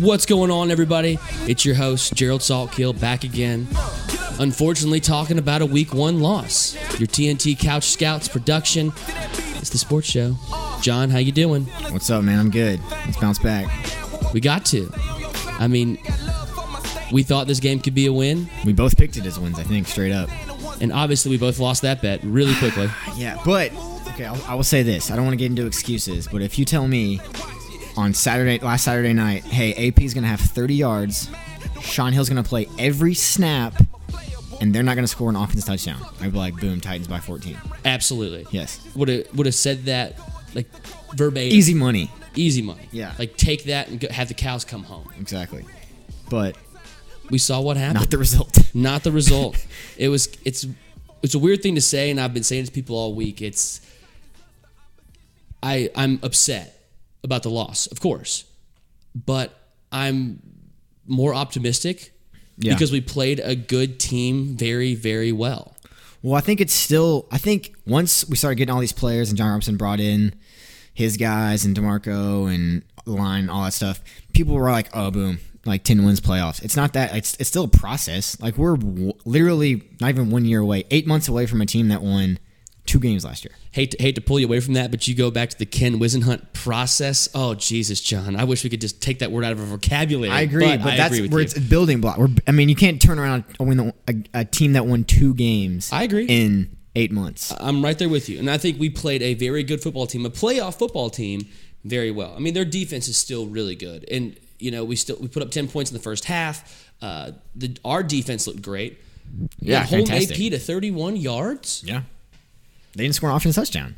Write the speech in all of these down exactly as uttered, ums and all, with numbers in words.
What's going on, everybody? It's your host, Gerald Saltkill, back again. Unfortunately, talking about a week one loss. Your T N T Couch Scouts production. It's the sports show. John, how you doing? What's up, man? I'm good. Let's bounce back. We got to. I mean, we thought this game could be a win. We both picked it as wins, I think, straight up. And obviously, we both lost that bet really quickly. Yeah, but, okay, I'll, I will say this. I don't want to get into excuses, but if you tell me on Saturday, last Saturday night, hey, A P's going to have thirty yards, Sean Hill's going to play every snap, and they're not going to score an offense touchdown, I'd be like, boom, Titans by fourteen. Absolutely. Yes. Would have would have said that, like, verbatim. Easy money. Easy money. Yeah. Like, take that and go, have the cows come home. Exactly. But we saw what happened. not the result. Not the result. It was. It's. It's a weird thing to say, and I've been saying it to people all week. It's. I I'm upset about the loss, of course, but I'm more optimistic Yeah. because we played a good team very, very well. Well, I think it's still, I think once we started getting all these players and John Robinson brought in his guys and DeMarco and the line, all that stuff, people were like, oh, boom, like ten wins playoffs. It's not that, it's, it's still a process. Like, we're w- literally not even one year away, eight months away from a team that won two games last year. Hate to, hate to pull you away from that, but you go back to the Ken Wisenhunt process. Oh, Jesus, John. I wish we could just take that word out of our vocabulary. I agree, but, but I that's agree with where you. it's a building block. We're, I mean, you can't turn around and win a, a team that won two games I agree. in eight months. I'm right there with you. And I think we played a very good football team, a playoff football team, very well. I mean, their defense is still really good. And, you know, we still we put up ten points in the first half. Uh, the, our defense looked great. Yeah, we hold fantastic. A P to thirty-one yards. Yeah. They didn't score an offense touchdown.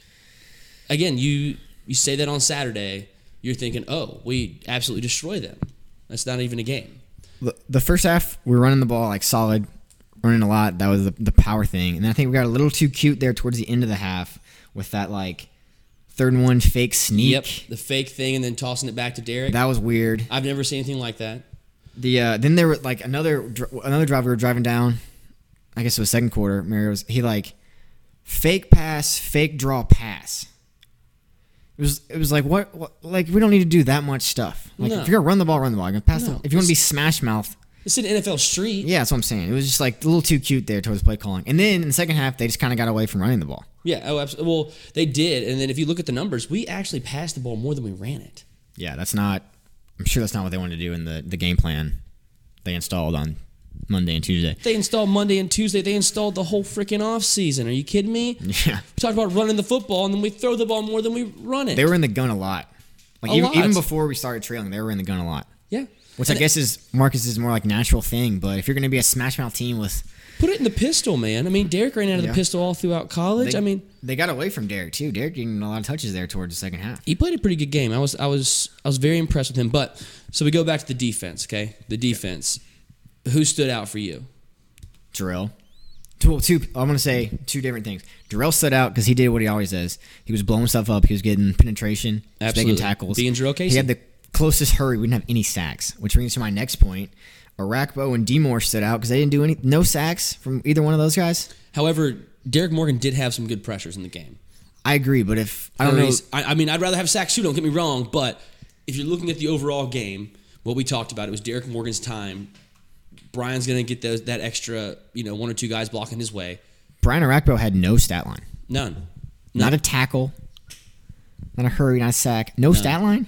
Again, you you say that on Saturday, you're thinking, oh, we absolutely destroy them. That's not even a game. The, the first half, we were running the ball like solid, running a lot. That was the, the power thing. And I think we got a little too cute there towards the end of the half with that like third and one fake sneak. Yep, the fake thing and then tossing it back to Derek. That was weird. I've never seen anything like that. The uh, then there was like another another drive we were driving down. I guess it was second quarter. Mario's he like fake pass, fake draw pass. It was it was like what, what like we don't need to do that much stuff. Like No. if you're gonna run the ball, run the ball. You're gonna pass No. the, if you want to be smash mouth. It's an N F L street. Yeah, that's what I'm saying. It was just like a little too cute there towards play calling. And then in the second half, they just kind of got away from running the ball. Yeah, oh, absolutely. Well, they did, and then if you look at the numbers, we actually passed the ball more than we ran it. Yeah, that's not. I'm sure that's not what they wanted to do in the, the game plan they installed on Monday and Tuesday. They installed Monday and Tuesday. They installed the whole freaking off season. Are you kidding me? Yeah, We talked about running the football, and then we throw the ball more than we run it. they were in the gun a lot. Like A even, lot. even before we started trailing, they were in the gun a lot. yeah. Which And I guess is Marcus's more like natural thing. But if you're going to be a smash mouth team with, Put it in the pistol, man. I mean, Derek ran out of Yeah. the pistol all throughout college. they, I mean, they got away from Derek too. Derek getting a lot of touches there towards the second half. he played a pretty good game. I was, I was, I was very impressed with him. But so we go back to the defense. Okay, the defense. Who stood out for you? Jarrell. Two, two, I'm going to say two different things. Jarrell stood out because he did what he always does. He was blowing stuff up. He was getting penetration. He was Absolutely. making tackles. Being Jarrell Casey. He had the closest hurry. We didn't have any sacks, which brings to my next point. Arakpo and D-Moore stood out because they didn't do any no sacks from either one of those guys. However, Derek Morgan did have some good pressures in the game. I agree, but if I don't know, Hurries- I, I mean, I'd rather have sacks too. Don't get me wrong, but if you're looking at the overall game, what we talked about, it was Derek Morgan's time. Brian's going to get those that extra, you know, one or two guys blocking his way. Brian Arakpo had no stat line. None. Not a tackle, not a hurry, not a sack. No stat line?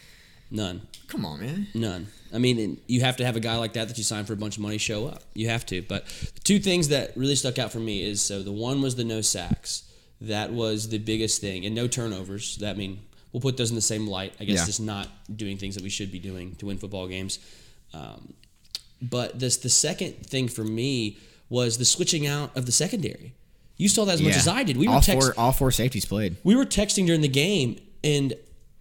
None. Come on, man. None. I mean, and you have to have a guy like that that you sign for a bunch of money show up. You have to. But the two things that really stuck out for me is, so the one was the no sacks. That was the biggest thing. And no turnovers. That I mean, we'll put those in the same light. I guess Yeah. just not doing things that we should be doing to win football games. Um, but this the second thing for me was the switching out of the secondary. You saw that as much Yeah. as I did. We were all text- four all four safeties played. we were texting during the game, and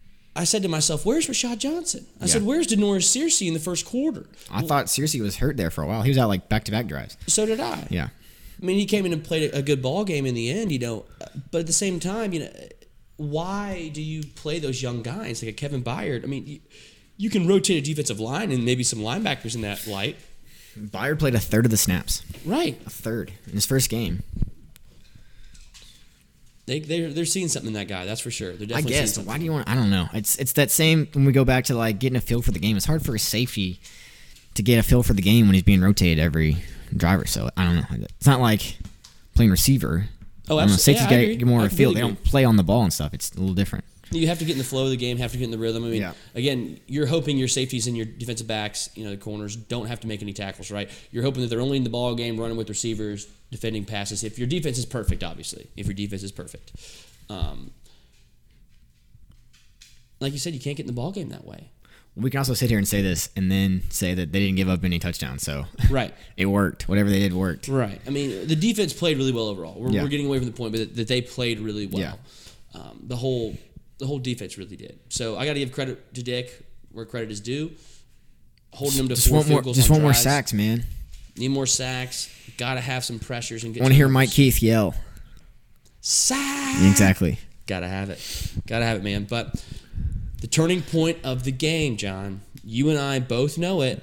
I said to myself, "Where's Rashad Johnson?" I Yeah. said, "Where's Denoris Searcy in the first quarter?" I thought Searcy was hurt there for a while. He was out like back to back drives. So did I. Yeah. I mean, he came in and played a, a good ball game in the end, you know. But at the same time, you know, why do you play those young guys like a Kevin Byard? I mean, you, you can rotate a defensive line and maybe some linebackers in that light. Byard played a third of the snaps. Right. A third in his first game. They they're, they're seeing something in that guy. That's for sure. They're I definitely seeing guess. something. Why do you want? I don't know. It's it's that same when we go back to like getting a feel for the game. It's hard for a safety to get a feel for the game when he's being rotated every driver. So I don't know. It's not like playing receiver. Oh, I don't know. absolutely. Safeties Yeah, I get, agree. get more I of a feel. They completely don't play on the ball and stuff. It's a little different. You have to get in the flow of the game, have to get in the rhythm. I mean, Yeah. again, you're hoping your safeties and your defensive backs, you know, the corners, don't have to make any tackles, right? You're hoping that they're only in the ball game, running with receivers, defending passes. If your defense is perfect, obviously. If your defense is perfect. Um, like you said, you can't get in the ball game that way. We can also sit here and say this and then say that they didn't give up any touchdowns. So Right. it worked. Whatever they did worked. Right. I mean, the defense played really well overall. We're, Yeah. we're getting away from the point, but that, that they played really well. Yeah. Um, the whole the whole defense really did. So I got to give credit to Dick where credit is due. Holding them to Just four want field more. goals Just on want more drives. sacks, man. Need more sacks. Got to have some pressures and I get. want to hear turnovers. Mike Keith yell. Sack. Exactly. Got to have it. Got to have it, man. But the turning point of the game, John. You and I both know it.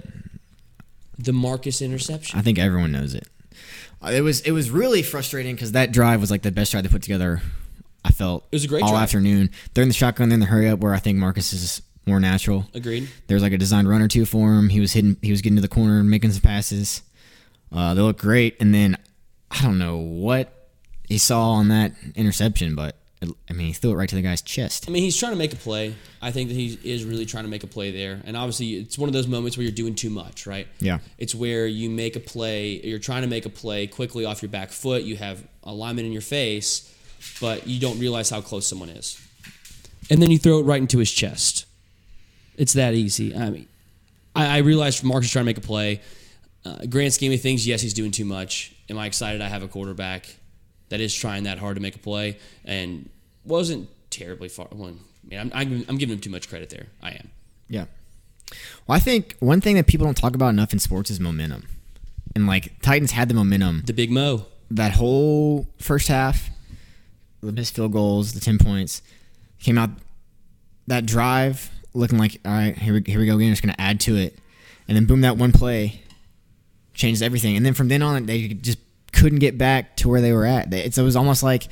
The Marcus interception. I think everyone knows it. Uh, It was it was really frustrating because that drive was like the best drive they put together. I felt It was a great all drive. afternoon. They're in the shotgun, they're in the hurry up, where I think Marcus is more natural. Agreed. There was like a designed run or two for him. He was hitting. He was getting to the corner and making some passes. Uh, they look great. And then I don't know what he saw on that interception, but it, I mean, he threw it right to the guy's chest. I mean, he's trying to make a play. I think that he is really trying to make a play there. And obviously, it's one of those moments where you're doing too much, right? Yeah. It's where you make a play, you're trying to make a play quickly off your back foot. You have a lineman in your face, but you don't realize how close someone is. And then you throw it right into his chest. It's that easy. I mean, I, I realize Marcus is trying to make a play. Uh, grand scheme of things, yes, he's doing too much. Am I excited I have a quarterback that is trying that hard to make a play and wasn't terribly far? Well, I mean, I'm, I'm, I'm giving him too much credit there. I am. Yeah. Well, I think one thing that people don't talk about enough in sports is momentum. And like Titans had the momentum The Big Mo. that whole first half, the missed field goals, the ten points, came out that drive looking like, all right, here we, here we go again, just going to add to it. And then boom, that one play changed everything. And then from then on, they just couldn't get back to where they were at. They, it's, it was almost like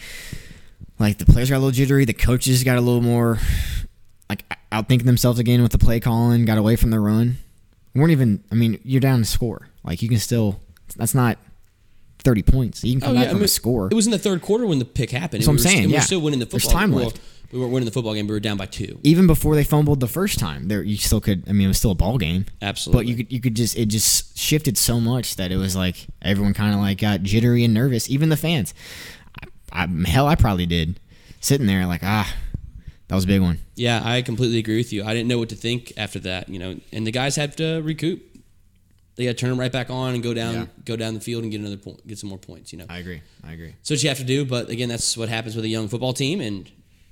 like the players got a little jittery, the coaches got a little more like outthinking themselves again with the play calling, got away from the run. We weren't even, I mean, you're down to score. Like you can still, that's not thirty points. You can come Oh, back yeah, I from mean, a score. It was in the third quarter when the pick happened. That's what And I'm we were, saying, and we yeah. were still winning the There's football time game. left. Well, we weren't winning the football game. We were down by two. Even before they fumbled the first time, there you still could. I mean, it was still a ball game. Absolutely. But you could you could just it just shifted so much that it was like everyone kind of like got jittery and nervous. Even the fans. I, I, hell, I probably did. Sitting there like ah, that was a big one. Yeah, I completely agree with you. I didn't know what to think after that, you know. And the guys have to recoup. They got to turn them right back on and go down, Yeah. go down the field and get another point, get some more points. You know, I agree. I agree. so what you have to do. But again, that's what happens with a young football team, and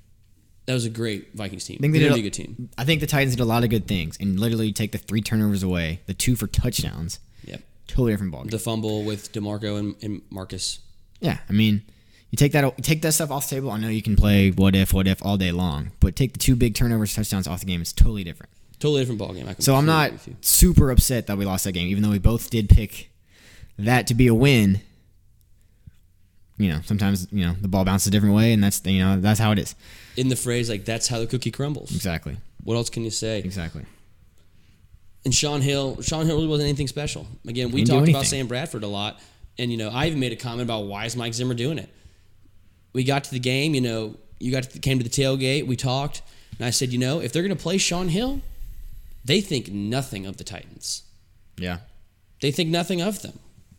that was a great Vikings team. I think They're they gonna did be a- a good team. I think the Titans did a lot of good things and literally take the three turnovers away, the two for touchdowns. Yep. Totally different ball game. The fumble with DeMarco and, and Marcus. Yeah, I mean, you take that take that stuff off the table. I know you can play what if, what if all day long, but take the two big turnovers, touchdowns off the game. It's totally different. Totally different ball game. I So I'm completely not agree with you. super upset that we lost that game, even though we both did pick that to be a win. You know, sometimes you know the ball bounces a different way, and that's you know that's how it is. In the phrase like that's how the cookie crumbles. Exactly. What else can you say? Exactly. And Sean Hill, Sean Hill really wasn't anything special. Again, we Didn't do talked about anything. Sam Bradford a lot, and you know, I even made a comment about why is Mike Zimmer doing it. We got to the game, you know, you got to, came to the tailgate, we talked, and I said, you know, if they're going to play Sean Hill, they think nothing of the Titans. Yeah. They think nothing of them,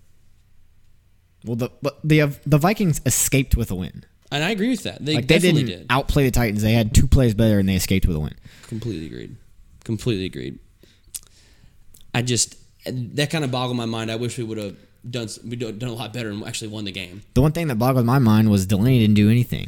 Well, the but the uh, the Vikings escaped with a win. and I agree with that. They Like they definitely didn't did. outplay the Titans. They had two plays better, and they escaped with a win. Completely agreed. Completely agreed. I just that kind of boggled my mind. I wish we would have done we done a lot better and actually won the game. The one thing that boggled my mind was Delaney didn't do anything.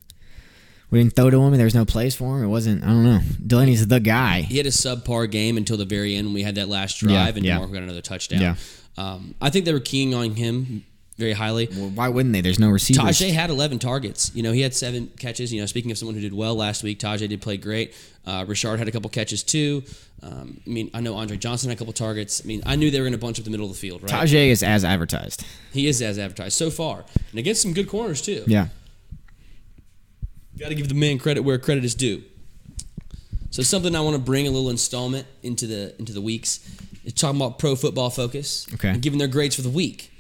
We didn't throw to him, and there was no plays for him. It wasn't. I don't know. Delaney's the guy. He had a subpar game until the very end when we had that last drive, Yeah, and yeah. DeMarco got another touchdown. Yeah. Um, I think they were keying on him very highly. Well, why wouldn't they? There's no receivers. Tajay had eleven targets. You know, he had seven catches. You know, speaking of someone who did well last week, Tajay did play great. Uh, Richard had a couple catches too. Um, I mean, I know Andre Johnson had a couple targets. I mean, I knew they were going to bunch up the middle of the field, right? Tajay is as advertised. He is as advertised so far, and against some good corners too. Yeah. Got to give the man credit where credit is due. So something I want to bring a little installment into the into the weeks is talking about Pro Football Focus. Okay. And giving their grades for the week.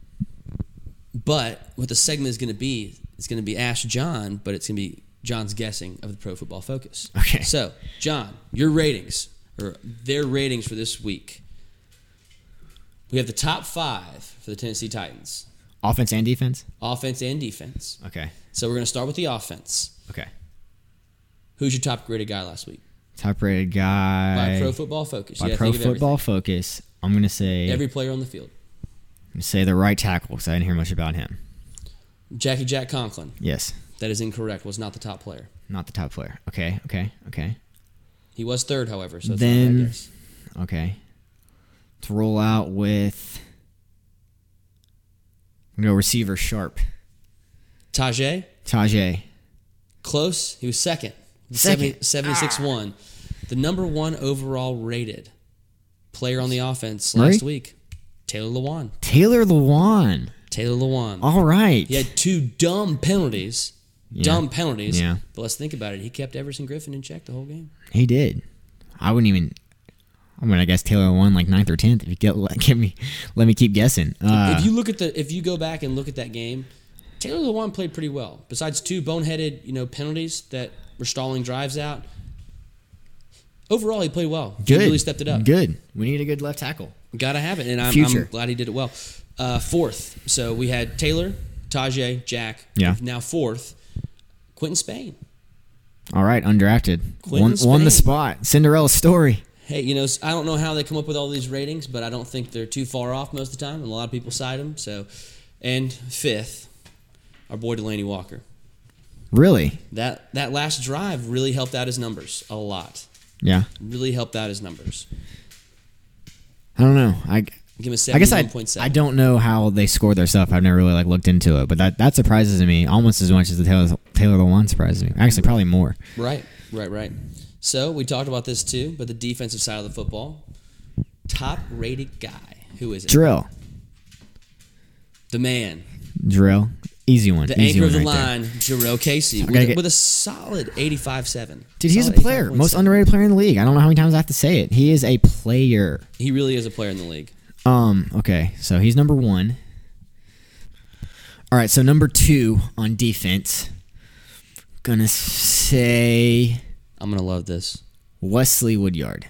But what the segment is going to be, it's going to be Ask John, but it's going to be John's guessing of the Pro Football Focus. Okay. So, John, your ratings, or their ratings for this week. We have the top five for the Tennessee Titans. Offense and defense? Offense and defense. Okay. So we're going to start with the offense. Okay. Who's your top graded guy last week? Top rated guy. By Pro Football Focus. By You gotta Pro think of Football everything. Focus, I'm going to say Every player on the field. I'm gonna say the right tackle because I didn't hear much about him. Jackie Jack Conklin. Yes. That is incorrect. Was not the top player. Not the top player. Okay, okay, okay. He was third, however. So it's Then- not a guess. Okay. To roll out with I'm gonna go receiver Sharp. Tajay. Tajay. Close. He was second. Second. seventy-six one. The number one overall rated player on the offense Murray? last week. Taylor Lewan. Taylor Lewan. Taylor Lewan. All right. He had two dumb penalties. Yeah. Dumb penalties. Yeah. But let's think about it. He kept Everson Griffin in check the whole game. He did. I wouldn't even I mean I guess Taylor won like ninth or tenth if you get let, give me let me keep guessing. Uh, if you look at the if you go back and look at that game, Taylor Lewan played pretty well. Besides two boneheaded, you know, penalties that were stalling drives out. Overall, he played well. good. He really stepped it up. Good. We need a good left tackle. Gotta have it, and I'm, Future. I'm glad he did it well. Uh, fourth, so we had Taylor, Tajay, Jack. Yeah. Now fourth, Quentin Spain. All right, undrafted. Quentin Won, won the Spain. spot. Cinderella story. Hey, you know, I don't know how they come up with all these ratings, but I don't think they're too far off most of the time, and a lot of people cite them. So, and fifth, our boy Delaney Walker. Really? That that last drive really helped out his numbers a lot. Yeah. Really helped out his numbers. I don't know. I Give him a I guess I seventy-one point seven. I don't know how they score their stuff. I've never really like looked into it, but that, that surprises me almost as much as the Taylor Taylor Lewan surprises me. Actually, probably more. Right, right, right. So we talked about this too, but the defensive side of the football, top rated guy. Who is it? Drill, The man, drill, easy one. the easy anchor of the one right there. line, Jarrell Casey, with, gotta a, get- with a solid eighty-five seven. Dude, he's a player. Most underrated player in the league. I don't know how many times I have to say it. He is a player. He really is a player in the league. Um. Okay, so he's number one. All right, so number two on defense. Gonna say I'm gonna love this. Wesley Woodyard.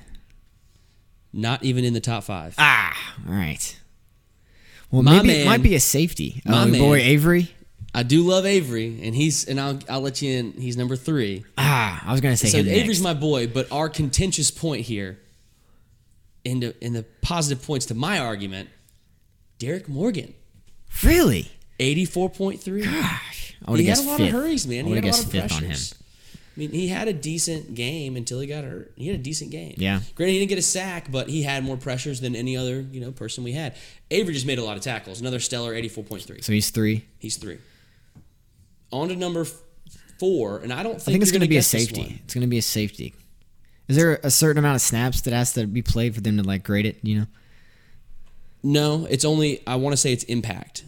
Not even in the top five. Ah, all right. Well, My maybe man- it might be a safety. my Oh, man- boy Avery. I do love Avery, and he's and I'll I'll let you in. He's number three. Ah, I was gonna say So him Avery's next. my boy, but our contentious point here, in the in the positive points to my argument, Derek Morgan, Really? eighty-four point three. Gosh, I would He have had guessed a lot fifth. of hurries, man. I He would had have a lot guessed of fifth on him. pressures. I mean, he had a decent game until he got hurt. He had a decent game. Yeah. Granted, he didn't get a sack, but he had more pressures than any other, you know, person we had. Avery just made a lot of tackles. Another stellar eighty-four point three. So he's three. He's three. On to number f- four, and I don't think I think it's you're going to be a guess this safety. one. It's going to be a safety. Is there a certain amount of snaps that has to be played for them to like grade it? You know. No, it's only, I want to say it's impact.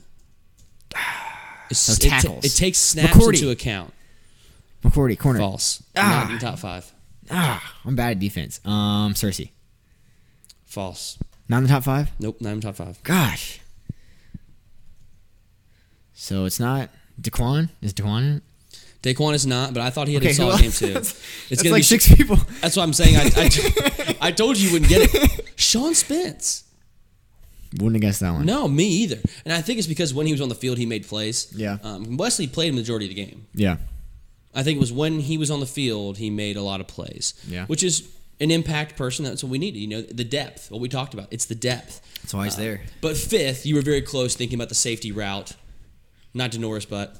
It's, So it ta- tackles. It, takes snaps McCourty. into account. McCourty, corner. False. Ah. Not in top five. Ah, I'm bad at defense. Um, Cersei. False. Not in the top five. Nope, not in top five. Gosh. So it's not Daquan. Is Daquan in it? Daquan is not, but I thought he had Okay, a who solid game else? too. That's- It's That's gonna like be six people. That's what I'm saying. I, I, I told you you wouldn't get it. Sean Spence. Wouldn't have guessed that one. No, me either. And I think it's because when he was on the field, he made plays. Yeah. Um, Wesley played the majority of the game. Yeah. I think it was when he was on the field, he made a lot of plays. Yeah. Which is an impact person. That's what we needed. You know, the depth. What we talked about. It's the depth. That's why he's Uh, there. But fifth, you were very close thinking about the safety route. Not Denoris, but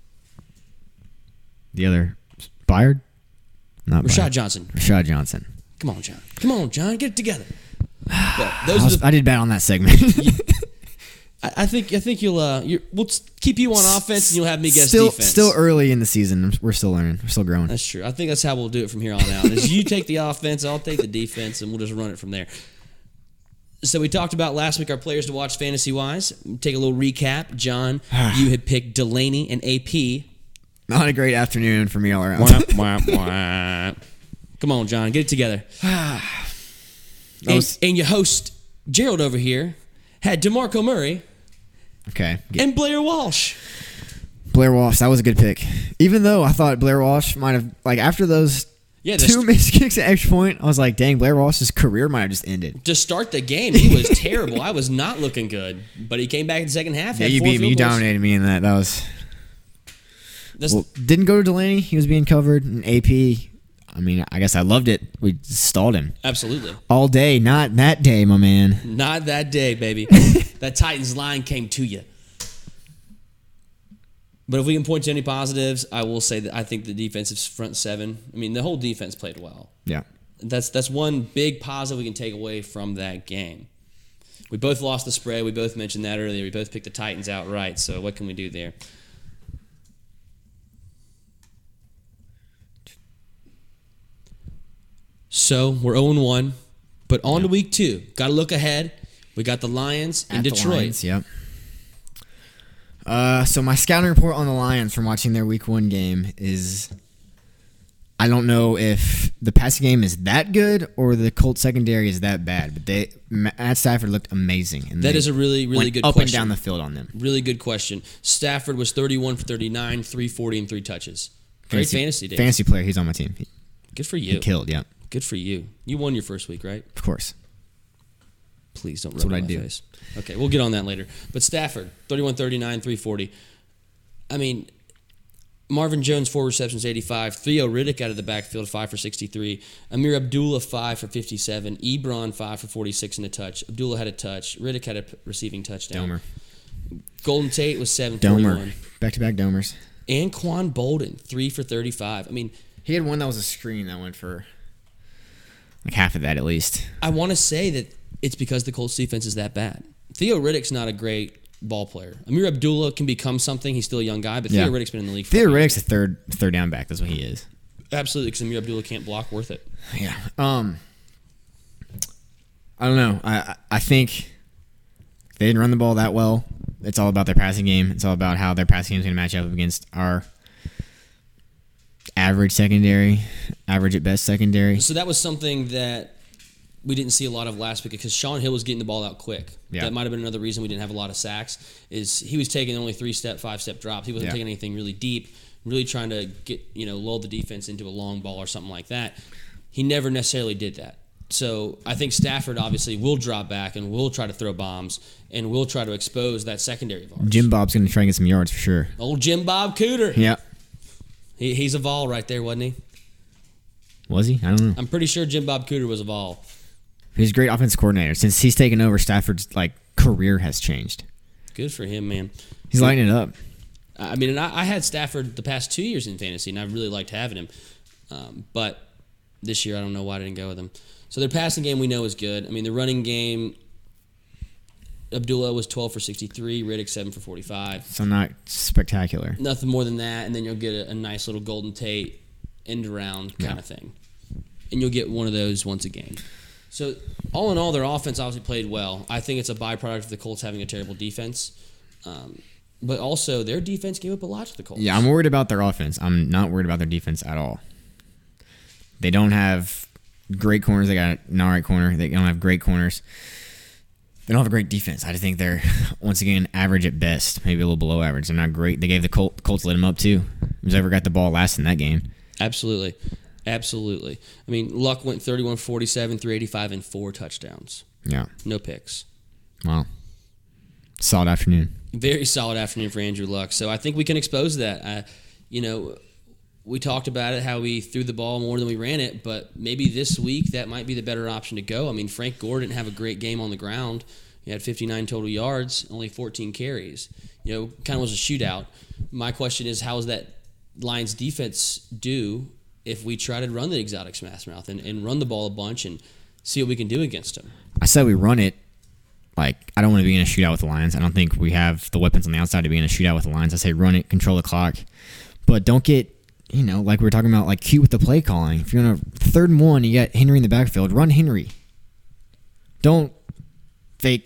The other Byard? Not Rashad Byard. Johnson. Rashad Johnson. Come on, John. Come on, John. Get it together. But I, those are was- the I did bad on that segment. I I think I think you'll uh you're, we'll s- keep you on offense and you'll have me guess still, defense. Still early in the season. We're still learning. We're still growing. That's true. I think that's how we'll do it from here on out. Is you take the offense, I'll take the defense, and we'll just run it from there. So we talked about last week our players to watch fantasy wise. Take a little recap. John, you had picked Delaney and A P. Not a great afternoon for me all around. Wah, wah, wah. Come on, John, get it together. and, was- and your host, Gerald over here, had DeMarco Murray Okay. Get- and Blair Walsh. Blair Walsh, that was a good pick. Even though I thought Blair Walsh might have, like, after those Yeah, the two st- missed kicks at extra point, I was like, dang, Blair Walsh's career might have just ended. To start the game, he was terrible. I was not looking good, but he came back in the second half. Yeah, had you four beat me. You field goals. dominated me in that. That was. This- Well, didn't go to Delaney. He was being covered. And A P, I mean, I guess I loved it. We stalled him Absolutely. all day. Not that day, my man. Not that day, baby. That Titans line came to you. But if we can point to any positives, I will say that I think the defensive front seven, I mean, the whole defense played well. Yeah. That's that's one big positive we can take away from that game. We both lost the spread. We both mentioned that earlier. We both picked the Titans outright. So what can we do there? So we're oh and one, but on to week two. Got to look ahead. We got the Lions in At the Detroit. Lions, yep. Uh, so my scouting report on the Lions from watching their week one game is, I don't know if the passing game is that good or the Colts secondary is that bad, but they Matt Stafford looked amazing. And That they is a really, really went good up question. and down the field on them. Really good question. Stafford was thirty-one for thirty-nine, three forty, and three touches. Great fantasy day. Fantasy player. He's on my team. He, Good for he you. killed. Yeah, Good for you. You won your first week, right? of course. Please don't That's rub what it in I my do. face. Okay, we'll get on that later. But Stafford, thirty-one thirty-nine, three forty. I mean, Marvin Jones, four receptions, eighty-five. Theo Riddick out of the backfield, five for sixty-three. Amir Abdullah, five for fifty-seven. Ebron, five for forty-six and a touch. Abdullah had a touch. Riddick had a p- receiving touchdown. Domer. Golden Tate was seven forty-one. Domer. Back to back Domers. And Quan Bolden, three for thirty-five. I mean, He had one that was a screen that went for like half of that at least. I want to say that it's because the Colts defense is that bad. Theo Riddick's not a great ball player. Amir Abdullah can become something. He's still a young guy, but Yeah. Theo Riddick's been in the league for Theo Riddick's a third third down back. That's what he is. absolutely, because Amir Abdullah can't block worth it. Yeah. Um. I don't know. I I- I think they didn't run the ball that well. It's all about their passing game. It's all about how their passing game is going to match up against our average secondary, average at best secondary. So that was something that we didn't see a lot of last week because Sean Hill was getting the ball out quick. Yeah. That might have been another reason we didn't have a lot of sacks. Is he was taking only three step, five step drops. He wasn't Yeah. taking anything really deep, really trying to get you know lull the defense into a long ball or something like that. He never necessarily did that. So I think Stafford obviously will drop back and will try to throw bombs and will try to expose that secondary of ours. Jim Bob's going to try and get some yards for sure. Old Jim Bob Cooter. Yeah. He, he's a Vol right there, wasn't he? Was he? I don't know. I'm pretty sure Jim Bob Cooter was a Vol. He's a great offensive coordinator. Since he's taken over, Stafford's like career has changed. Good for him, man. He's lighting it up. I mean, and I, I had Stafford the past two years in fantasy, and I really liked having him. Um, but this year, I don't know why I didn't go with him. So their passing game we know is good. I mean, the running game, Abdullah was twelve for sixty-three, Riddick seven for forty-five. So not spectacular. Nothing more than that, and then you'll get a, a nice little Golden Tate end around kind Yeah. of thing. And you'll get one of those once a game. So all in all, their offense obviously played well. I think it's a byproduct of the Colts having a terrible defense. Um, but also, their defense gave up a lot to the Colts. Yeah, I'm worried about their offense. I'm not worried about their defense at all. They don't have great corners. They got an all right corner. They don't have great corners. They don't have a great defense. I just think they're, once again, average at best. Maybe a little below average. They're not great. They gave the Colt, Colts lit them up, too. Who's ever got the ball last in that game? Absolutely. Absolutely. I mean, Luck went thirty-one forty-seven, three eighty-five, and four touchdowns. Yeah. No picks. Wow. Solid afternoon. Very solid afternoon for Andrew Luck. So I think we can expose that. Uh, you know, we talked about it, how we threw the ball more than we ran it, but maybe this week that might be the better option to go. I mean, Frank Gore didn't have a great game on the ground. He had fifty-nine total yards, only fourteen carries. You know, kind of was a shootout. My question is, how does that Lions defense do if we try to run the exotic smash mouth and, and run the ball a bunch and see what we can do against them? I said we run it. Like, I don't want to be in a shootout with the Lions. I don't think we have the weapons on the outside to be in a shootout with the Lions. I say run it, control the clock. But don't get, you know, like we were talking about, like cute with the play calling. If you're on a third and one, you got Henry in the backfield, run Henry. Don't fake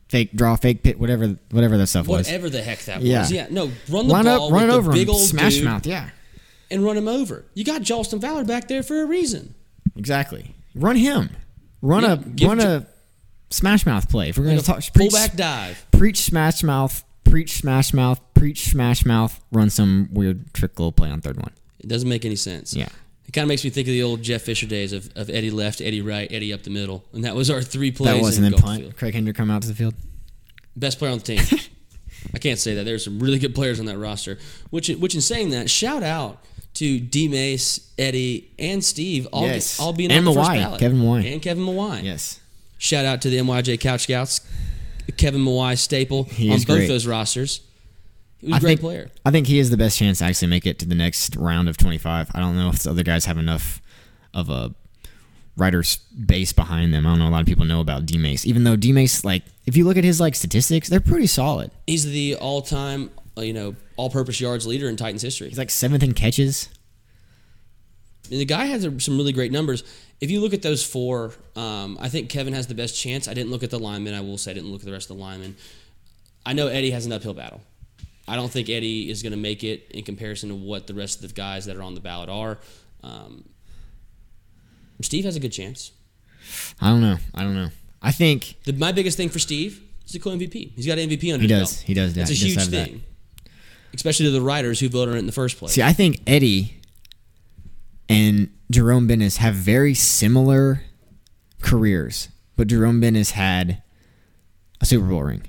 fake draw, fake pit, whatever, whatever that stuff was. Whatever the heck that Yeah. was. Yeah, no, run the Line ball up, run with it the over big him, old smash dude mouth. Yeah, and run him over. You got Jalston Fowler back there for a reason. exactly. Run him. Run Yeah, a give run J- a smash mouth play. If we're gonna Like a talk, preach, fullback dive. preach smash mouth, preach smash mouth, preach smash mouth. Run some weird trickle play on third one. It doesn't make any sense. Yeah. It kind of makes me think of the old Jeff Fisher days of, of Eddie left, Eddie right, Eddie up the middle. And that was our three plays That was, in and then Gulf punt. Field. Craig Hendrick come out to the field. Best player on the team. I can't say that. There's some really good players on that roster. Which, which in saying that, shout out to D. Mace, Eddie, and Steve, all, Yes. all being And on the first Mawai, ballot. Kevin Mawai. And Kevin Mawai. Yes. Shout out to the M Y J Couch Scouts, Kevin Mawai staple He on is both great. those rosters. He was I a great think, player. I think he has the best chance to actually make it to the next round of twenty-five. I don't know if the other guys have enough of a writer's base behind them. I don't know a lot of people know about D Mace. Even though D Mace, like, if you look at his like statistics, they're pretty solid. He's the all-time, uh, you know, all-purpose yards leader in Titans history. He's like seventh in catches. And the guy has a- some really great numbers. If you look at those four, um, I think Kevin has the best chance. I didn't look at the linemen. I will say I didn't look at the rest of the linemen. I know Eddie has an uphill battle. I don't think Eddie is going to make it in comparison to what the rest of the guys that are on the ballot are. Um, Steve has a good chance. I don't know. I don't know. I think The, my biggest thing for Steve is the co-M V P. He's got an M V P under he his does. belt. He does that. That's a He does huge have that. thing, especially to the writers who voted on it in the first place. See, I think Eddie and Jerome Bennis have very similar careers, but Jerome Bennis had a Super Bowl ring.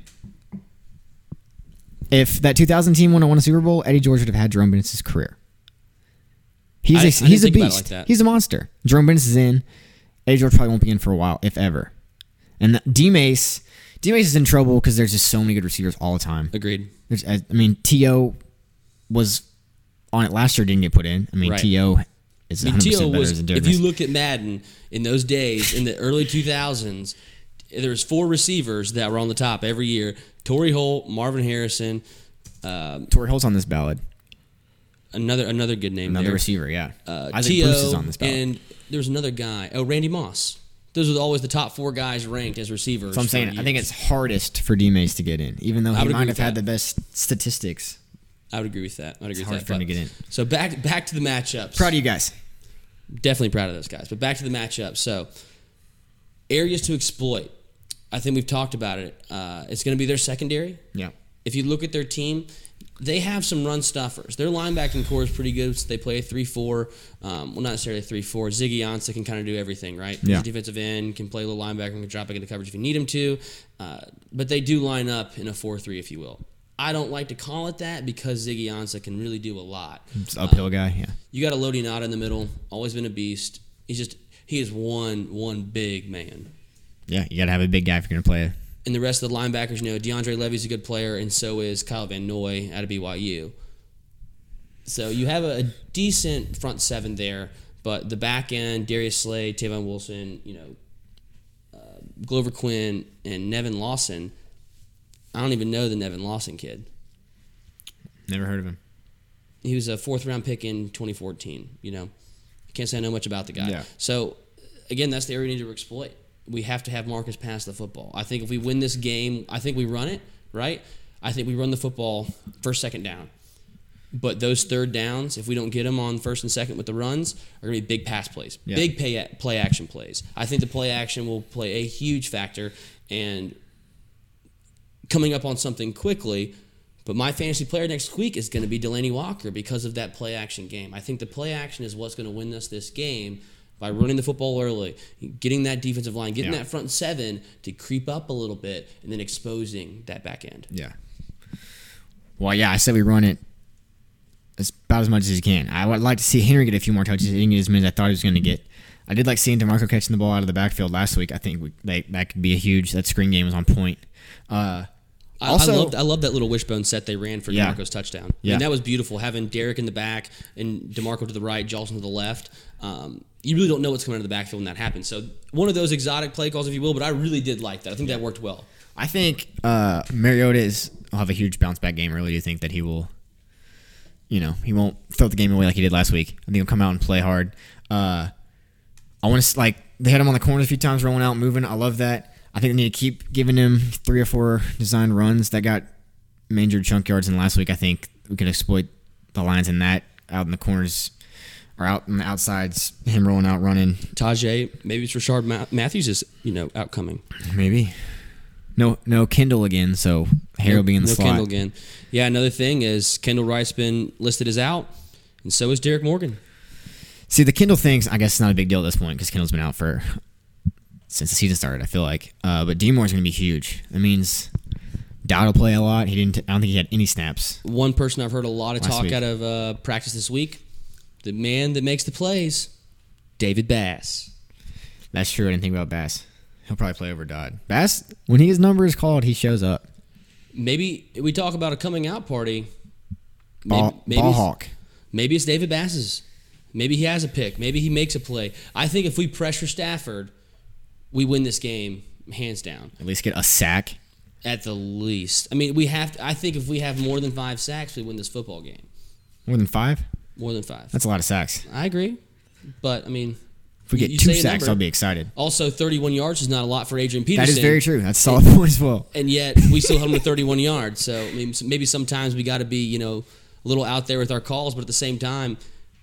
If that two thousand team would have won a Super Bowl, Eddie George would have had Jerome Bennis' career. He's I- a, I he's didn't a think about it beast. like that. He's a monster. Jerome Bennis is in. Eddie George probably won't be in for a while, if ever. And D Mace, D Mace is in trouble because there's just so many good receivers all the time. Agreed. There's, I mean, T O was on it last year, didn't get put in. I mean, Right. T O is I mean, one hundred T O percent better was, as a if Derek you Mason. look at Madden in those days, in the early two thousands, there was four receivers that were on the top every year. Torrey Holt, Marvin Harrison, um, Torrey Holt's on this ballot. another another good name Another there. receiver, yeah. Uh, Isaac T O, Bruce is on this ballot. and there was another guy. Oh, Randy Moss. Those were always the top four guys ranked as receivers. so I'm for saying, I think years. it's hardest for D Mace to get in, even though I he would might agree have with had that. the best statistics. I would agree with that. I'd agree hard with for that. him to But- get in. So back back to the matchups. Proud of you guys. Definitely proud of those guys. But back to the matchup. So, areas to exploit. I think we've talked about it. Uh, it's going to be their secondary. Yeah. If you look at their team, they have some run stuffers. Their linebacking core is pretty good. So they play a three four. Um, well, not necessarily a three four. Ziggy Ansah can kind of do everything, right? Yeah. He's a defensive end, can play a little linebacker, can drop back into coverage if you need him to. Uh, but they do line up in a four three, if you will. I don't like to call it that because Ziggy Ansah can really do a lot. It's uphill guy, yeah. You got a Lodi Nada in the middle. Always been a beast. He's just he is one one big man. Yeah, you got to have a big guy if you're going to play it. And the rest of the linebackers, you know, DeAndre Levy's a good player, and so is Kyle Van Noy out of B Y U. So you have a, a decent front seven there, but the back end, Darius Slade, Tavon Wilson, you know, uh, Glover Quinn, and Nevin Lawson. I don't even know the Nevin Lawson kid. Never heard of him. He was a fourth round pick in twenty fourteen. You know, can't say I know much about the guy. Yeah. So again, that's the area we need to exploit. We have to have Marcus pass the football. I think if we win this game, I think we run it right. I think we run the football first, second down. But those third downs, if we don't get them on first and second with the runs, are going to be big pass plays, Yeah. big pay, play action plays. I think the play action will play a huge factor and coming up on something quickly. But my fantasy player next week is going to be Delaney Walker because of that play action game. I think the play action is what's going to win us this game by running the football early, getting that defensive line, getting Yeah. that front seven to creep up a little bit, and then exposing that back end. Yeah. Well, yeah, I said we run it as about as much as you can. I would like to see Henry get a few more touches. He didn't get as many as I thought he was going to get. I did like seeing DeMarco catching the ball out of the backfield last week. I think we, like, that could be a huge. That screen game was on point. Uh, I, Also- I loved I loved that little wishbone set they ran for Yeah. DeMarco's touchdown. I Yeah. mean, that was beautiful. Having Derek in the back and DeMarco to the right, Jolson to the left. Um, you really don't know what's coming out of the backfield when that happens. So one of those exotic play calls, if you will, but I really did like that. I think that worked well. I think uh, Mariota is will have a huge bounce back game. I really do think that he will. You know, he won't throw the game away like he did last week. I think he'll come out and play hard. Uh, I want to like they had him on the corner a few times, rolling out, moving. I love that. I think they need to keep giving him three or four design runs that got major chunk yards in last week. I think we can exploit the Lions in that out in the corners or out in the outsides, him rolling out, running. Tajay, maybe it's Rashard Ma- Matthews is, you know, outcoming. Maybe. No no Kendall again, so Harry will be in the no slot. No Kendall again. Yeah, another thing is Kendall Wright's been listed as out, and so is Derek Morgan. See, the Kendall thing's, I guess, it's not a big deal at this point because Kendall's been out for since the season started, I feel like. Uh, but D Moore's going to be huge. That means Dowd will play a lot. He didn't. I don't think he had any snaps. One person I've heard a lot of Last talk week. out of uh, practice this week, the man that makes the plays, David Bass. That's true. I didn't think about Bass. He'll probably play over Dodd. Bass, when his number is called, he shows up. Maybe we talk about a coming out party. Ball, maybe, maybe ball it's- hawk. Maybe it's David Bass's. Maybe he has a pick. Maybe he makes a play. I think if we pressure Stafford, we win this game hands down. At least get a sack. At the least. I mean, we have to, I think if we have more than five sacks, we win this football game. More than five? More than five. That's a lot of sacks. I agree. But, I mean, If we you- get you two say a sacks, number. I'll be excited. Also, thirty-one yards is not a lot for Adrian That Peterson. is very true. That's a solid point as well. And yet, we still held him to thirty-one yards. So, I mean, maybe sometimes we got to be, you know, a little out there with our calls, but at the same time,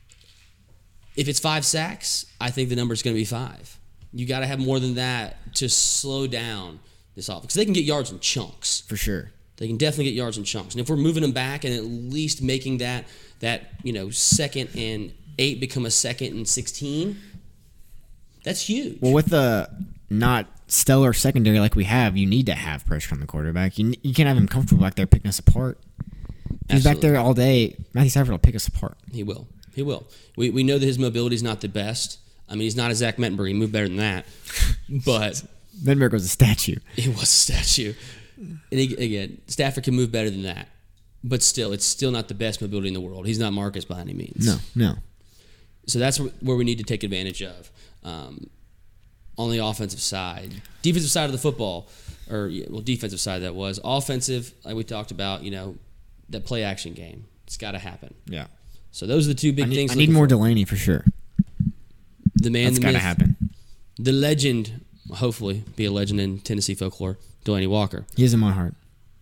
if it's five sacks, I think the number is going to be five. You got to have more than that to slow down this offense. Because they can get yards in chunks. For sure. They can definitely get yards in chunks. And if we're moving them back and at least making that, that you know, second and eight become a second and sixteen, that's huge. Well, with the not stellar secondary like we have, you need to have pressure on the quarterback. You, you can't have him comfortable back there picking us apart. If he's back Absolutely. there all day, Matthew Stafford will pick us apart. He will. He will. We we know that his mobility is not the best. I mean, he's not a Zach Mettenberg. He moved better than that. But Venberg was a statue. he was a statue. And he, again, Stafford can move better than that. But still, it's still not the best mobility in the world. He's not Marcus by any means. No, no. So that's where we need to take advantage of. Um, on the offensive side. Defensive side of the football, or, yeah, well, defensive side that was. Offensive, like we talked about, you know, that play action game. It's got to happen. Yeah. So those are the two big I need, things. I need looking more for. Delaney for sure. The man, That's the got to myth, happen. the legend, hopefully be a legend in Tennessee folklore, Delaney Walker. He is in my heart.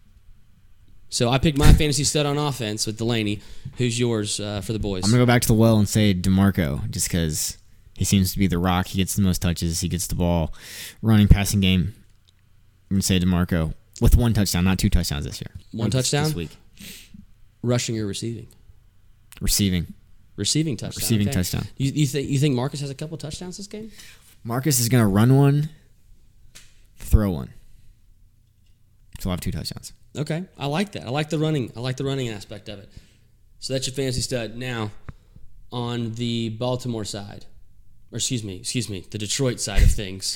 So I picked my fantasy stud on offense with Delaney. Who's yours uh, for the boys? I'm going to go back to the well and say DeMarco just because he seems to be the rock. He gets the most touches. He gets the ball. Running, passing game. I'm going to say DeMarco with one touchdown, not two touchdowns this year. One Or this- touchdown? This week. Rushing or receiving? Receiving. Receiving touchdown. Receiving okay. touchdown. You, you think you think Marcus has a couple touchdowns this game? Marcus is going to run one, throw one. So I'll have two touchdowns. Okay, I like that. I like the running. I like the running aspect of it. So that's your fantasy stud. Now, on the Baltimore side, or excuse me, excuse me, the Detroit side of things,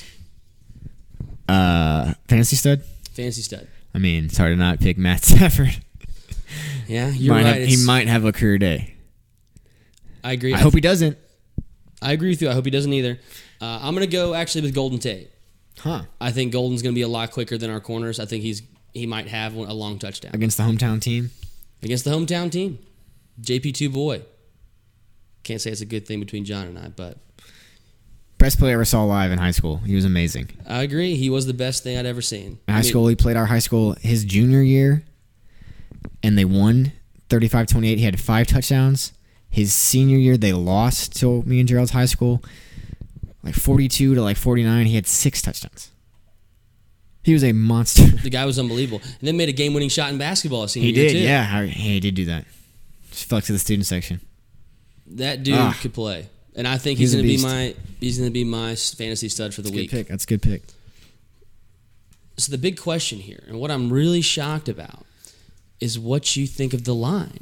Uh, fantasy stud? fantasy stud. I mean, it's hard to not pick Matt Stafford. Yeah, He you're might right. have, he It's- might have a career day. I agree. I hope he doesn't. I agree with you. I hope he doesn't either. Uh, I'm going to go actually with Golden Tate. Huh. I think Golden's going to be a lot quicker than our corners. I think he's he might have one, a long touchdown Against the hometown team. against the hometown team. J P two boy. Can't say it's a good thing between John and I, but Best player I ever saw live in high school. He was amazing. I agree. He was the best thing I'd ever seen. In high I mean, school, he played our high school his junior year, and they won thirty-five twenty-eight. He had five touchdowns. His senior year, they lost to me and Gerald's high school, like forty-two to like forty-nine. He had six touchdowns. He was a monster. The guy was unbelievable. And then made a game-winning shot in basketball a senior He year, did, too. yeah. He did do that. Just fell to the student section. That dude Ah. could play. And I think he's, He's a going to be beast. my he's going to be my fantasy stud for the Good week. pick. That's a good pick. So the big question here, and what I'm really shocked about, is what you think of the line.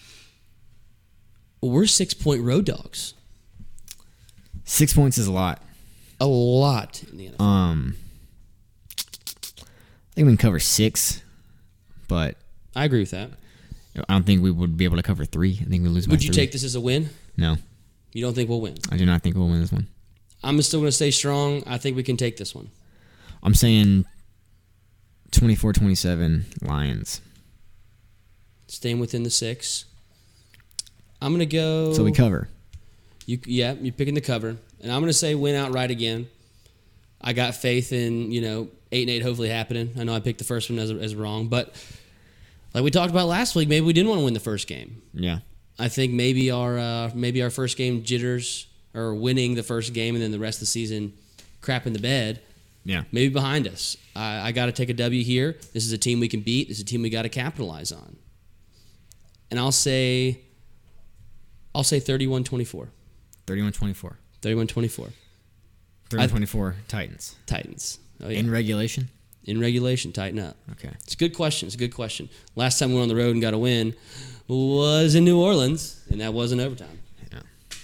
Well, we're six-point road dogs. Six points is a lot. A lot in the N F L. Um, I think we can cover six, but I agree with that. I don't think we would be able to cover three. I think we lose by Would you three. take this as a win? No, You don't think we'll win? I do not think we'll win this one. I'm still going to stay strong. I think we can take this one. I'm saying twenty-four twenty-seven Lions. Staying within the six. I'm going to go... So we cover. You, yeah, you're picking the cover. And I'm going to say win outright again. I got faith in, you know, eight and eight hopefully happening. I know I picked the first one as, as wrong, but like we talked about last week, maybe we didn't want to win the first game. Yeah. I think maybe our uh, maybe our first game jitters or winning the first game and then the rest of the season crap in the bed. Yeah. Maybe behind us. I, I got to take a W here. This is a team we can beat. This is a team we got to capitalize on. And I'll say, I'll say thirty-one twenty-four. thirty-one twenty-four. thirty-one twenty-four. thirty-one twenty-four Titans. Titans. Oh, yeah. In regulation? In regulation, tighten up. Okay. It's a good question. It's a good question. Last time we were on the road and got a win was in New Orleans, and that wasn't overtime. Yeah.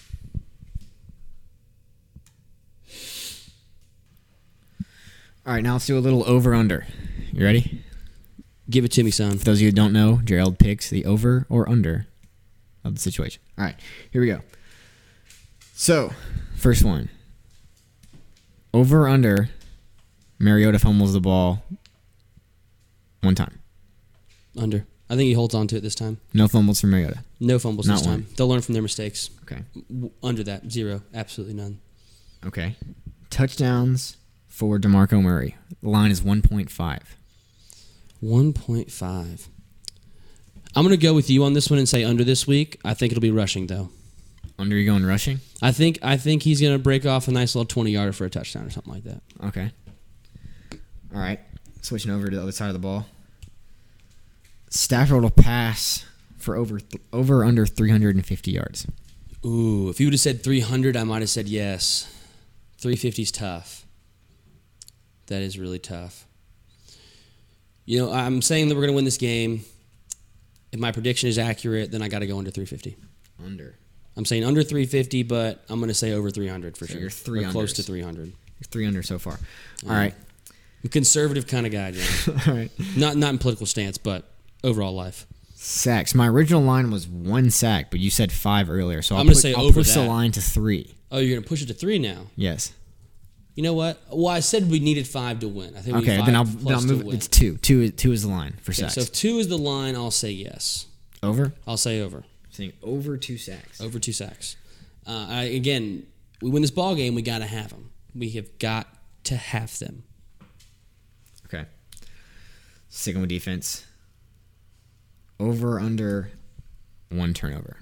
All right, now let's do a little over-under. You ready? Give it to me, son. For those of you who don't know, Gerald picks the over or under of the situation. All right, here we go. So, first one. Over or under, Mariota fumbles the ball one time. Under. I think he holds on to it this time. No fumbles for Mariota. No fumbles Not this time. one. They'll learn from their mistakes. Okay. W- Under that, zero. Absolutely none. Okay. Touchdowns for DeMarco Murray. The line is one point five. one point five. I'm going to go with you on this one and say under this week. I think it'll be rushing, though. Under you going rushing? I think I think he's going to break off a nice little twenty-yarder for a touchdown or something like that. Okay. All right. Switching over to the other side of the ball. Stafford will pass for over th- over under three hundred fifty yards. Ooh, if you would have said three hundred, I might have said yes. three fifty is tough. That is really tough. You know, I'm saying that we're going to win this game. If my prediction is accurate, then I got to go under three fifty. Under. I'm saying under three fifty, but I'm going to say over three hundred for So sure. you're three Or close unders. to three hundred. You're three under so far. Yeah. All right. I'm a conservative kind of guy, John. All right. Not not in political stance, but overall life. Sacks. My original line was one sack, but you said five earlier, so I'll I'm gonna put, say I'll over push the that. line to three. Oh, you're going to push it to three now. Yes. You know what? Well, I said we needed five to win. I think we Okay, need five then I'll, plus then I'll to move. win. It's two. Two. Two is the line for Okay, sacks. so if two is the line, I'll say yes. Over. I'll say over. Saying over two sacks. Over two sacks. Uh, I, again, we win this ball game, we got to have them. We have got to have them. Okay. Sticking with defense. Over or under one turnover.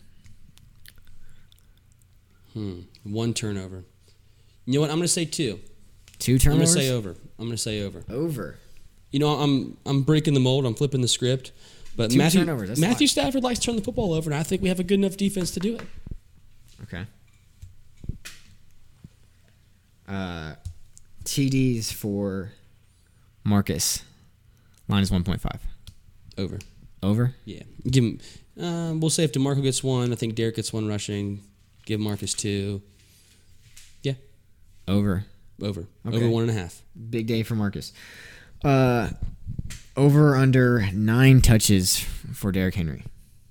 Hmm. One turnover. You know what? I'm going to say two. Two I'm going turnovers. to say over. I'm going to say over. Over. You know, I'm I'm breaking the mold. I'm flipping the script. But Two Matthew, turnovers, that's a Matthew lot. Stafford likes to turn the football over, and I think we have a good enough defense to do it. Okay. Uh, T Ds for Marcus. Line is one point five. Over. Over. Yeah. Give him. Uh, we'll say if DeMarco gets one, I think Derek gets one rushing. Give Marcus two. Yeah. Over. Over. Okay. Over one and a half. Big day for Marcus. Uh, over or under nine touches for Derrick Henry.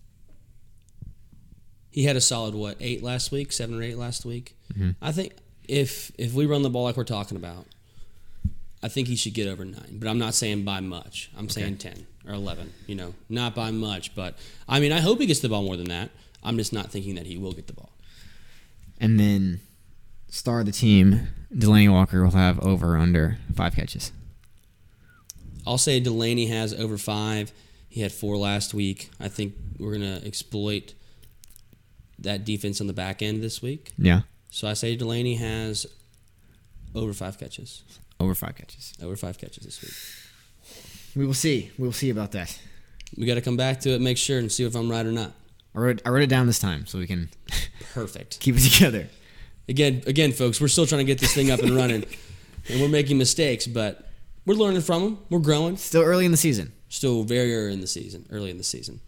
He had a solid what eight last week, seven or eight last week. Mhm. I think if if we run the ball like we're talking about, I think he should get over nine. But I'm not saying by much. I'm saying ten or eleven. You know, not by much. But I mean, I hope he gets the ball more than that. I'm just not thinking that he will get the ball. And then star of the team, Delaney Walker will have over or under five catches. I'll say Delaney has over five. He had four last week. I think we're gonna exploit that defense on the back end this week. Yeah. So I say Delaney has over five catches. Over five catches. Over five catches this week. We will see. We will see about that. We got to come back to it, make sure, and see if I'm right or not. I wrote, I wrote it down this time so we can Perfect. keep it together. Again, again, folks, we're still trying to get this thing up and running, and we're making mistakes, but we're learning from them. We're growing. Still early in the season. Still very early in the season. Early in the season.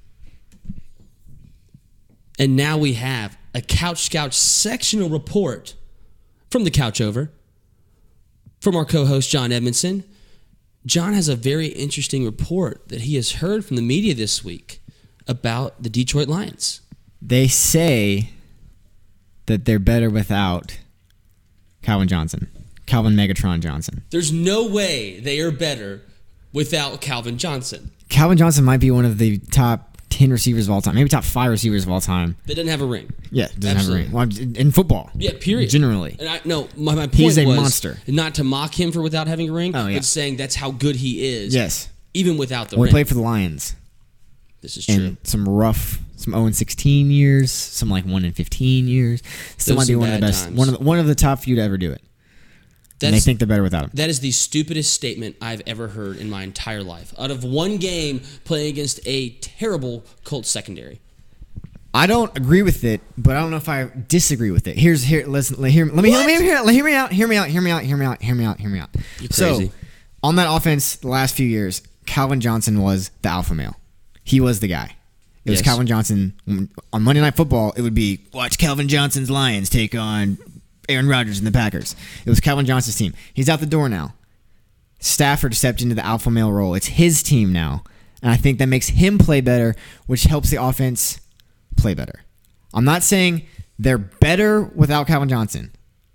And now we have a Couch Scout sectional report from the Couch Over from our co-host John Edmondson. John has a very interesting report that he has heard from the media this week about the Detroit Lions. They say that they're better without Calvin Johnson. Calvin Megatron Johnson. There's no way they are better without Calvin Johnson. Calvin Johnson might be one of the top ten receivers of all time, maybe top five receivers of all time. That doesn't have a ring. Yeah, doesn't Absolutely. have a ring. Well, in in football. Yeah, period. Generally. And I no, my, my point He's a was monster. not to mock him for without having a ring, Oh, yeah. but saying that's how good he is. Yes. Even without the Well, ring. he played for the Lions. This is true. And some rough, some oh and sixteen years, some like one and fifteen years. Still Those might be some one of the bad best, times. one of the, one of the top few to ever do it. And they That's, think they're better without him. that is the stupidest statement I've ever heard in my entire life. Out of one game playing against a terrible Colts secondary. I don't agree with it, but I don't know if I disagree with it. Here's here. Listen, let, hear, let me let me hear, hear me out. Hear me out. Hear me out. Hear me out. Hear me out. Hear me out. You're crazy. So, on that offense, the last few years, Calvin Johnson was the alpha male. He was the guy. It was Yes. Calvin Johnson on Monday Night Football. It would be watch Calvin Johnson's Lions take on Aaron Rodgers and the Packers. It was Calvin Johnson's team. He's out the door now. Stafford stepped into the alpha male role. It's his team now, and I think that makes him play better, which helps the offense play better. I'm not saying they're better without Calvin Johnson.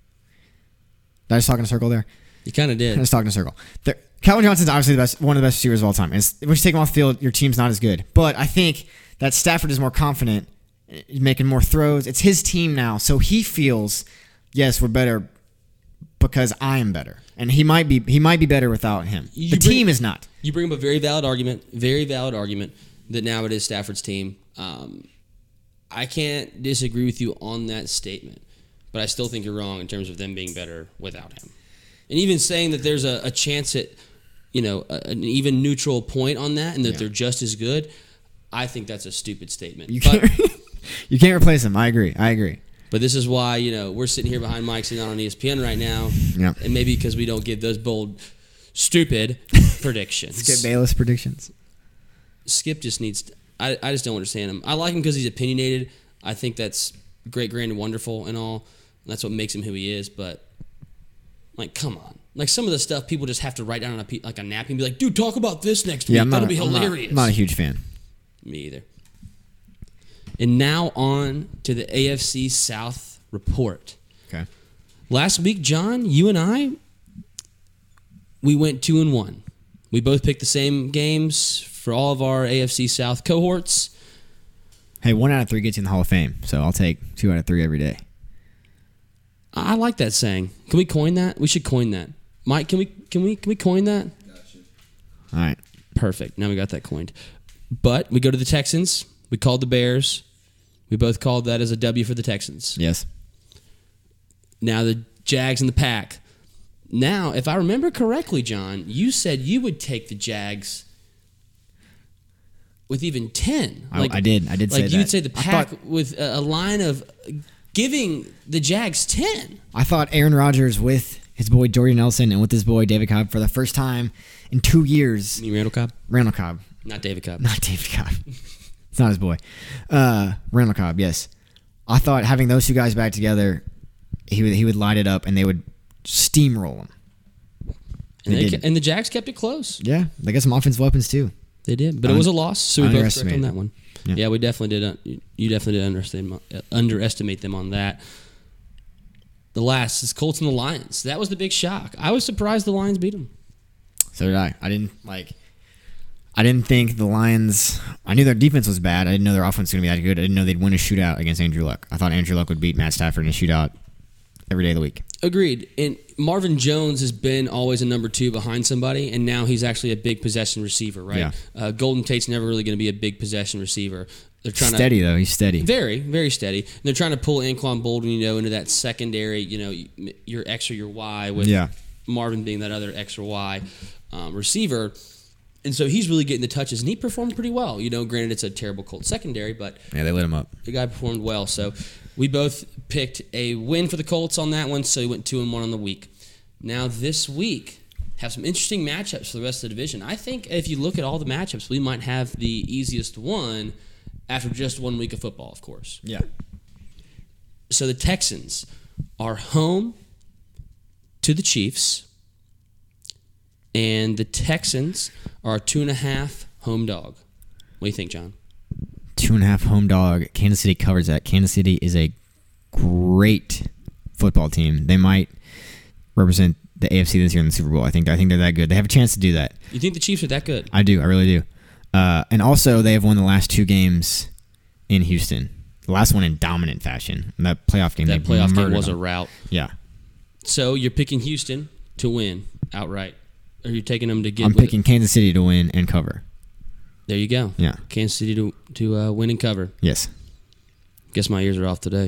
Did I just talk in a circle there? You kind of I did. just talking in a circle. They're, Calvin Johnson's obviously the best, one of the best receivers of all time. And it's, once you take him off the field, your team's not as good. But I think that Stafford is more confident, he's making more throws. It's his team now, so he feels, yes, we're better because I am better, and he might be he might be better without him. You the bring- team is not. You bring up a very valid argument, very valid argument that now it is Stafford's team. Um, I can't disagree with you on that statement, but I still think you're wrong in terms of them being better without him. And even saying that there's a, a chance at, you know, a, an even neutral point on that and that Yeah. they're just as good, I think that's a stupid statement. You But, can't you can't replace him. I agree. I agree. but this is why, you know, we're sitting here behind mics and not on E S P N right now, Yep. and maybe because we don't give those bold, stupid predictions. Let's get Bayless predictions. Skip just needs to, I, I just don't understand him. I like him because he's opinionated. I think that's great, grand, and wonderful and all. And that's what makes him who he is. But, like, come on. Like, some of the stuff people just have to write down on a, pe- like a napkin and be like, dude, talk about this next Yeah, week. I'm not, That'll be I'm not- hilarious. I'm not a huge fan. Me either. And now on to the A F C South report. Okay. Last week, John, you and I, we went two and one. We both picked the same games for all of our A F C South cohorts. Hey, one out of three gets you in the Hall of Fame, so I'll take two out of three every day. I like that saying. Can we coin that? We should coin that. Mike, can we can we can we coin that? All right. Perfect. Now we got that coined. But we go to the Texans. We called the Bears. We both called that as a W for the Texans. Yes. Now the Jags and the Pack. Now, if I remember correctly, John, you said you would take the Jags with even ten. I- I did. I did say like you'd that. say the I Pack thought- with a, a line of giving the Jags ten. I thought Aaron Rodgers with his boy Jordy Nelson and with his boy David Cobb for the first time in two years. You mean Randall Cobb? Randall Cobb. Not David Cobb. Not David Cobb. It's not his boy. Uh, Randall Cobb, yes. I thought having those two guys back together, he would, he would light it up and they would steamroll him. And, They they did. ke- and the Jags kept it close. Yeah, they got some offensive weapons too. They did, but it Un- was a loss, so we both correct on underestimated. that one. Yeah. Yeah, we definitely did. Uh, you definitely did underestimate, uh, underestimate them on that. The last is Colts and the Lions. That was the big shock. I was surprised the Lions beat them. So did I. I didn't like. I didn't think the Lions. I knew their defense was bad. I didn't know their offense was going to be that good. I didn't know they'd win a shootout against Andrew Luck. I thought Andrew Luck would beat Matt Stafford in a shootout every day of the week. Agreed. And Marvin Jones has been always a number two behind somebody, and now he's actually a big possession receiver, right? Yeah. Uh, Golden Tate's never really going to be a big possession receiver. They're trying to Steady though. He's steady. Very, very steady. And they're trying to pull Anquan Bolden, you know, into that secondary, you know, your X or your Y with Yeah. Marvin being that other X or Y um, receiver. And so he's really getting the touches, and he performed pretty well. You know, granted, it's a terrible Colts secondary, but Yeah, they lit him up. the guy performed well. So we both picked a win for the Colts on that one, so we went two and one on the week. Now this week, have some interesting matchups for the rest of the division. I think if you look at all the matchups, we might have the easiest one after just one week of football, of course. Yeah. So the Texans are home to the Chiefs, and the Texans are a two and a half home dog. What do you think, John? Two and a half home dog. Kansas City covers that. Kansas City is a great football team. They might represent the A F C this year in the Super Bowl. I think I think they're that good. They have a chance to do that. You think the Chiefs are that good? I do. I really do. Uh, and also, they have won the last two games in Houston. The last one in dominant fashion. That playoff game, That they playoff game murdered was them. a rout. Yeah. So you're picking Houston to win outright. Or you're taking them to get... I'm with picking it? Kansas City to win and cover. There you go. Yeah. Kansas City to, to uh, win and cover. Yes. Guess my ears are off today.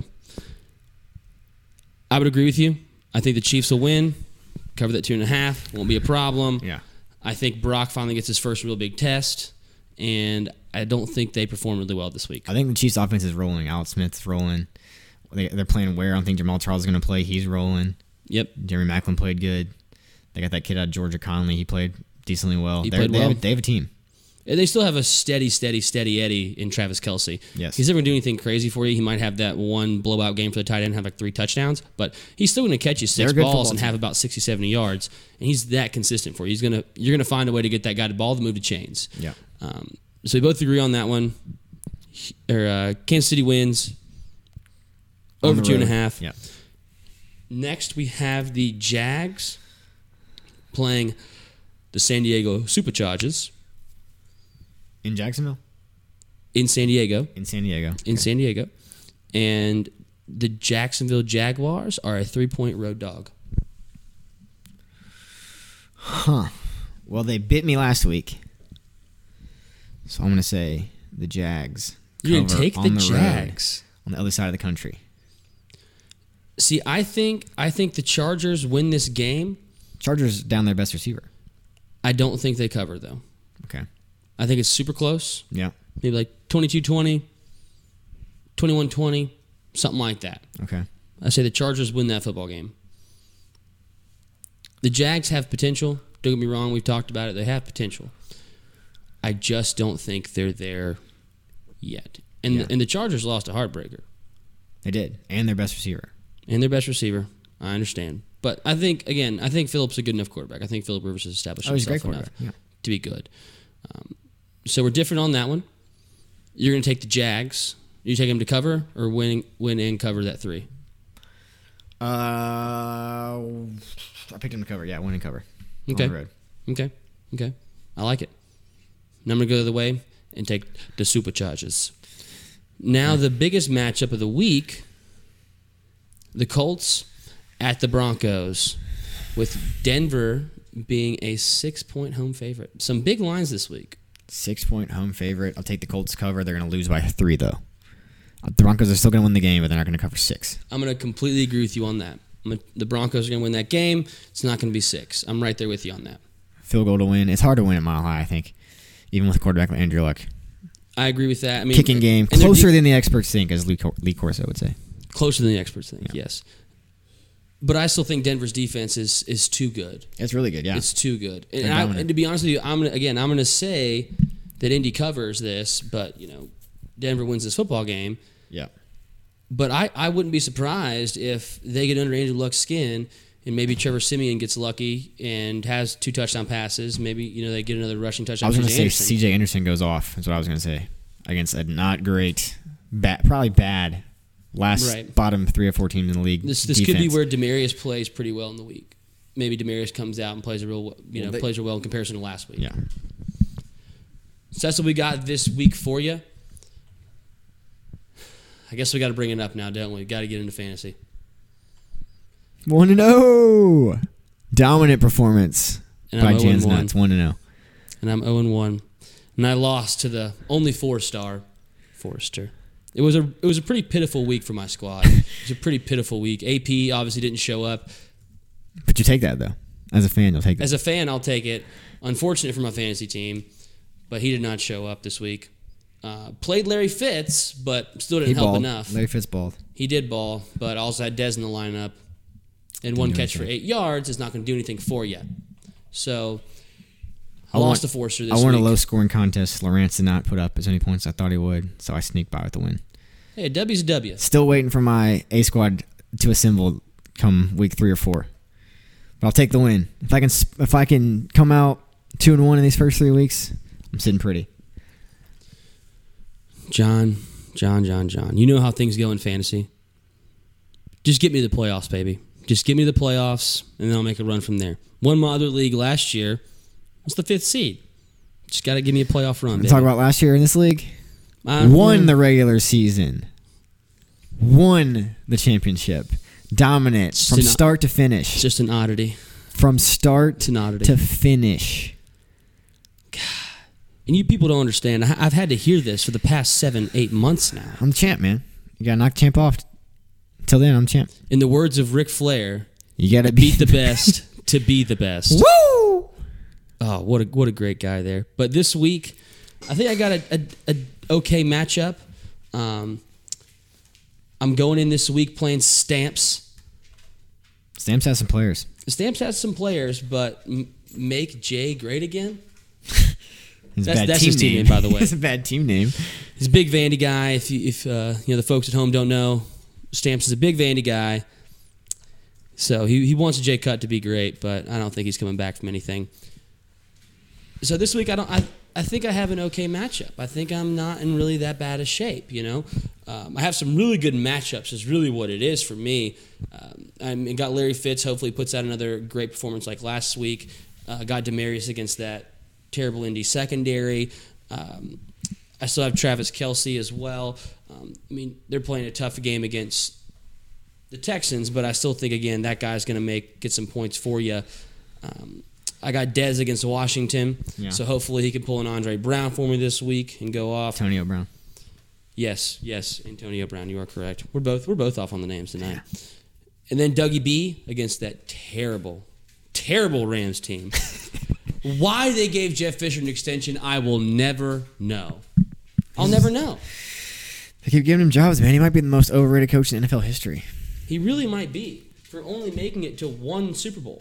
I would agree with you. I think the Chiefs will win. Cover that two and a half. Won't be a problem. Yeah. I think Brock finally gets his first real big test. And I don't think they perform really well this week. I think the Chiefs' offense is rolling. Alex Smith's rolling. They, they're playing where I don't think Jamal Charles is going to play. He's rolling. Yep. Jeremy Maclin played good. They got that kid out of Georgia, Conley. He played decently well. He They're- played they, well. Have, they have a team. And they still have a steady, steady, steady Eddie in Travis Kelce. Yes. He's never going to do anything crazy for you. He might have that one blowout game for the tight end, have like three touchdowns, but he's still going to catch you They're six a good balls football and team. have about sixty, seventy yards. And he's that consistent for you. He's going to You're going to find a way to get that guy the ball to move to chains. Yeah. Um, so we both agree on that one. Or, uh, Kansas City wins On over the two and a road. half. Yeah. Next, we have the Jags playing the San Diego Superchargers In Jacksonville? in San Diego. In San Diego. in Okay. San Diego. And the Jacksonville Jaguars are a three-point road dog. Huh. Well, they bit me last week. So I'm going to say the Jags. You're going to cover take the, on road Jags. on the other side of the country. See, I think I think the Chargers win this game. Chargers down their best receiver. I don't think they cover, though. Okay. I think it's super close. Yeah. Maybe like twenty-two twenty, twenty-one twenty, something like that. Okay. I say the Chargers win that football game. The Jags have potential. Don't get me wrong. We've talked about it. They have potential. I just don't think they're there yet. And, Yeah. and the Chargers lost a heartbreaker. They did. And their best receiver. And their best receiver. I understand. But I think, again, I think Phillips is a good enough quarterback. I think Philip Rivers has established Oh, he's a himself great enough quarterback. Yeah. to be good. Um, so we're different on that one. You're going to take the Jags. You take them to cover or win, win and cover that three? Uh, I picked him to cover. Yeah, win and cover. Okay. On the road. Okay. Okay. I like it. Now I'm going to go the other way and take the Superchargers. Now, the biggest matchup of the week, the Colts at the Broncos, with Denver being a six-point home favorite. Some big lines this week. Six-point home favorite. I'll take the Colts cover. They're going to lose by three, though. The Broncos are still going to win the game, but they're not going to cover six. I'm going to completely agree with you on that. I'm gonna, the Broncos are going to win that game. It's not going to be six. I'm right there with you on that. Field goal to win. It's hard to win at Mile High, I think, even with a quarterback like Andrew Luck. I agree with that. I mean, Kicking game. and they're Closer deep- than the experts think, as Lee, Cor- Lee Corso would say. Closer than the experts think, Yeah. yes. But I still think Denver's defense is is too good. It's really good, yeah. It's too good. And, They're I, dominant. and to be honest with you, I'm gonna, again, I'm going to say that Indy covers this, but you know, Denver wins this football game. yeah. But I, I wouldn't be surprised if they get under Andrew Luck's skin and maybe Trevor Simeon gets lucky and has two touchdown passes. Maybe you know they get another rushing touchdown. I was going to from say Anderson. C J Anderson goes off. That's what I was going to say. Against a not great, bad, probably bad, last Right. bottom three or four teams in the league. This this could be defense. where Demarius plays pretty well in the week. Maybe Demarius comes out and plays a real you know Well, they- plays real well in comparison to last week. Yeah. So that's what we got this week for you. I guess we got to bring it up now, don't we? Got to get into fantasy. one and oh. Dominant performance And by I'm Jan's oh and one. Nuts. one and oh. And I'm oh and one. And I lost to the only four-star Forrester. It was a it was a pretty pitiful week for my squad. It was a pretty pitiful week. A P obviously didn't show up. But you take that, though. As a fan, you'll take that. As a fan, I'll take it. Unfortunate for my fantasy team, but he did not show up this week. Uh, played Larry Fitz, but still didn't he help balled. enough. Larry Fitz balled. He did ball, but also had Dez in the lineup. And one do catch for anything. eight yards is not going to do anything for you. So, I I lost want- to Forster this I won week. a low-scoring contest. Lawrence did not put up as many points as I thought he would, so I sneaked by with the win. Hey, a W's a W. Still waiting for my A squad to assemble come week three or four. But I'll take the win. If I can, sp- if I can come out two and one in these first three weeks, I'm sitting pretty. John, John, John, John. You know how things go in fantasy. Just get me to the playoffs, baby. Just get me to the playoffs, and then I'll make a run from there. Won my other league last year. Was the fifth seed. Just got to give me a playoff run. Talk about last year in this league. Um, Won yeah. the regular season. Won the championship. Dominant Just from an- start to finish. It's just an oddity. From start It's an oddity. to finish. And you people don't understand. I- I've had to hear this for the past seven, eight months now. I'm the champ, man. You gotta knock the champ off. Till then, I'm champ. In the words of Ric Flair, You gotta beat the best to be the best. Woo! Oh, what a what a great guy there. But this week, I think I got a, a, a okay matchup. Um, I'm going in this week playing Stamps. Stamps has some players. Stamps has some players, but m- make Jay great again. It's a That's- bad that's team his team name, name, by the way. It's a bad team name. He's a big Vandy guy. If you, if uh, you know the folks at home don't know, Stamps is a big Vandy guy. So he he wants Jay Cut to be great, but I don't think he's coming back from anything. So this week I don't I, I think I have an okay matchup. I think I'm not in really that bad a shape. You know, um, I have some really good matchups. Is really what it is for me. Um, I got Larry Fitz. Hopefully puts out another great performance like last week. Uh, got Demarius against that terrible Indy secondary. Um, I still have Travis Kelce as well. Um, I mean, they're playing a tough game against the Texans, but I still think, again, that guy's going to make get some points for you. Um, I got Dez against Washington, Yeah. so hopefully he can pull an Andre Brown for me this week and go off. Antonio Brown. Yes, yes, Antonio Brown, you are correct. We're both we're both off on the names tonight. And then Dougie B against that terrible, terrible Rams team. Why they gave Jeff Fisher an extension, I will never know. I'll never know. They keep giving him jobs, man. He might be the most overrated coach in N F L history. He really might be for only making it to one Super Bowl.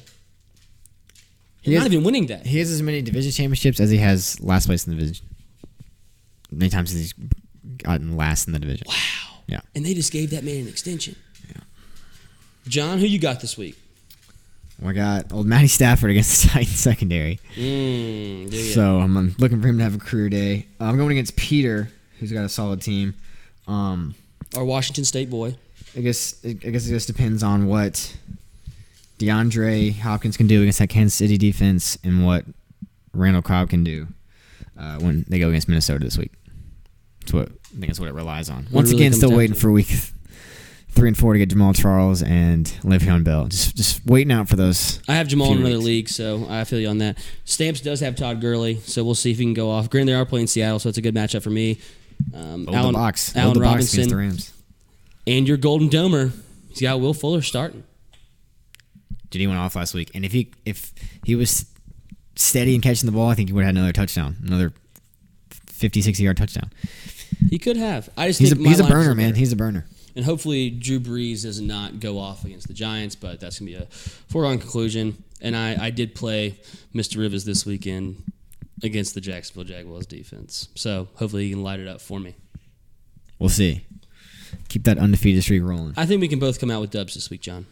He He's has- not even winning that. He has as many division championships as he has last place in the division. Many times he's gotten last in the division. Wow. Yeah. And they just gave that man an extension. Yeah. John, who you got this week? We got old Matty Stafford against the Titans secondary. Mm, do ya? So I'm um, looking for him to have a career day. Uh, I'm going against Peter, who's got a solid team. Um, Our Washington State boy. I guess I guess it just depends on what DeAndre Hopkins can do against that Kansas City defense and what Randall Cobb can do uh, when they go against Minnesota this week. That's what I think that's what it relies on. Once really again, comes still down waiting to. for week three and four to get Jamal Charles and Le'Veon Bell. Just just waiting out for those. I have Jamal in few another weeks. league, so I feel you on that. Stamps does have Todd Gurley, so we'll see if he can go off. Granted, they are playing Seattle, so it's a good matchup for me. Um, Hold Allen, the box. Allen Hold the box Robinson, against the Rams. and your Golden Domer. He's got Will Fuller starting. Dude, he went off last week, and if he if he was steady and catching the ball, I think he would have had another touchdown, another fifty, sixty yard touchdown. He could have. I just He's a, think my he's a line's burner, better. man. He's a burner. And hopefully Drew Brees does not go off against the Giants, but that's going to be a foregone conclusion. And I, I did play Mister Rivers this weekend against the Jacksonville Jaguars defense. So hopefully he can light it up for me. We'll see. Keep that undefeated streak rolling. I think we can both come out with dubs this week, John.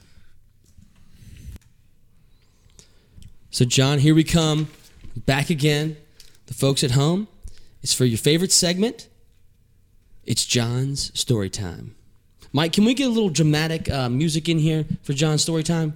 So, John, here we come. Back again. The folks at home, it's for your favorite segment. It's John's Story Time. Mike, can we get a little dramatic uh, music in here for John's Story Time?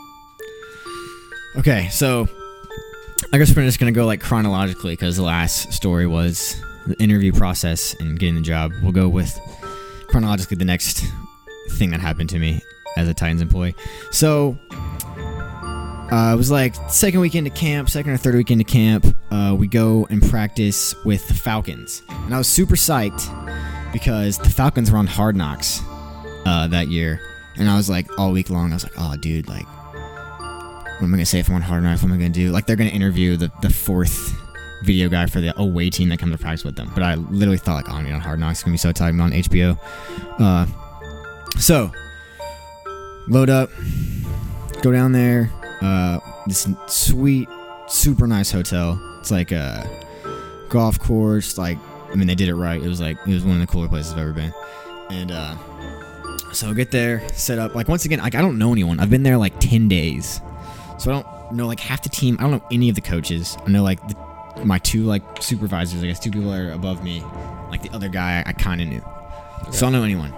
Okay, so I guess we're just gonna go like chronologically because the last story was the interview process and getting the job. We'll go with chronologically the next thing that happened to me as a Titans employee. So uh, it was like second weekend to camp, second or third weekend to camp. Uh, we go and practice with the Falcons, and I was super psyched because the Falcons were on Hard Knocks uh, that year, and I was like all week long. I was like, oh, dude, like. What am I going to say if I'm on Hard Knocks? What am I going to do? Like, they're going to interview the, the fourth video guy for the away team that comes to practice with them. But I literally thought, like, oh, I'm on Hard Knocks. It's going to be so tight. I'm on H B O. Uh, so, load up. Go down there. Uh, this sweet, super nice hotel. It's like a golf course. Like, I mean, they did it right. It was like, it was one of the cooler places I've ever been. And, uh, so get there, set up. Like, once again, like, I don't know anyone. I've been there, like, ten days. So I don't know, like, half the team. I don't know any of the coaches. I know, like, the, my two, like, supervisors. I guess two people that are above me. Like, the other guy I, I kind of knew. Okay. So I don't know anyone.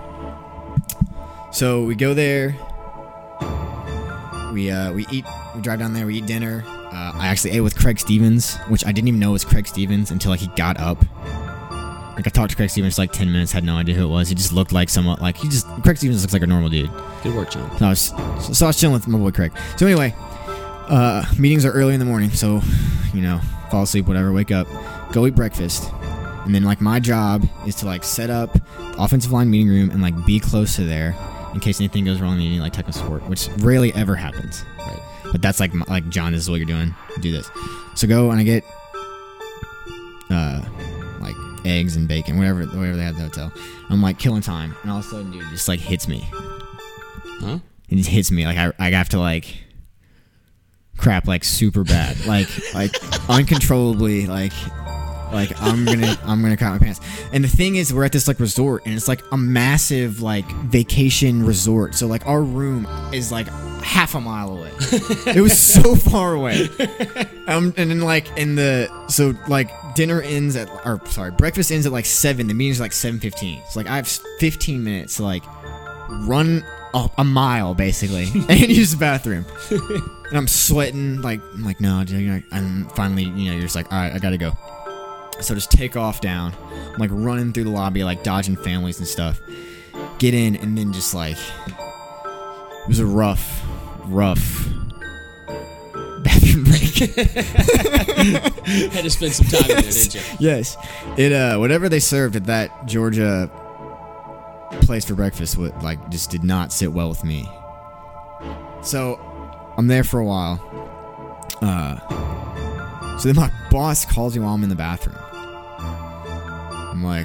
So we go there. We uh, we eat. We drive down there. We eat dinner. Uh, I actually ate with Craig Stevens, which I didn't even know was Craig Stevens until like he got up. Like I talked to Craig Stevens for like ten minutes, had no idea who it was. He just looked like somewhat like he just Craig Stevens looks like a normal dude. Good work, John. So I was, so I was chilling with my boy Craig. So anyway, uh, meetings are early in the morning, so you know, fall asleep, whatever, wake up, go eat breakfast, and then like my job is to like set up the offensive line meeting room and like be close to there in case anything goes wrong in any like technical support, which rarely ever happens. Right. But that's like, like John, this is what you're doing. Do this. So go and I get, uh, like eggs and bacon, whatever, whatever they had at the hotel. I'm like killing time, and all of a sudden, dude, it just like hits me. Huh? It just hits me. Like I, I have to like crap like super bad, like like uncontrollably, like. Like I'm gonna, I'm gonna crap my pants. And the thing is, we're at this like resort, and it's like a massive like vacation resort. So like our room is like half a mile away. It was so far away. Um, and then like in the so like dinner ends at, or sorry, breakfast ends at like seven. The meeting's like seven fifteen. So like I have fifteen minutes to like run a, a mile basically and use the bathroom. And I'm sweating. Like I'm like no, dude. And finally, you know, you're just like, all right, I gotta go. So just take off down. I'm like running through the lobby, like dodging families and stuff. Get in, and then just like it was a rough, rough bathroom break. Had to spend some time in there, didn't you? Yes. It uh whatever they served at that Georgia place for breakfast would like just did not sit well with me. So I'm there for a while. Uh so then my boss calls me while I'm in the bathroom. I'm like,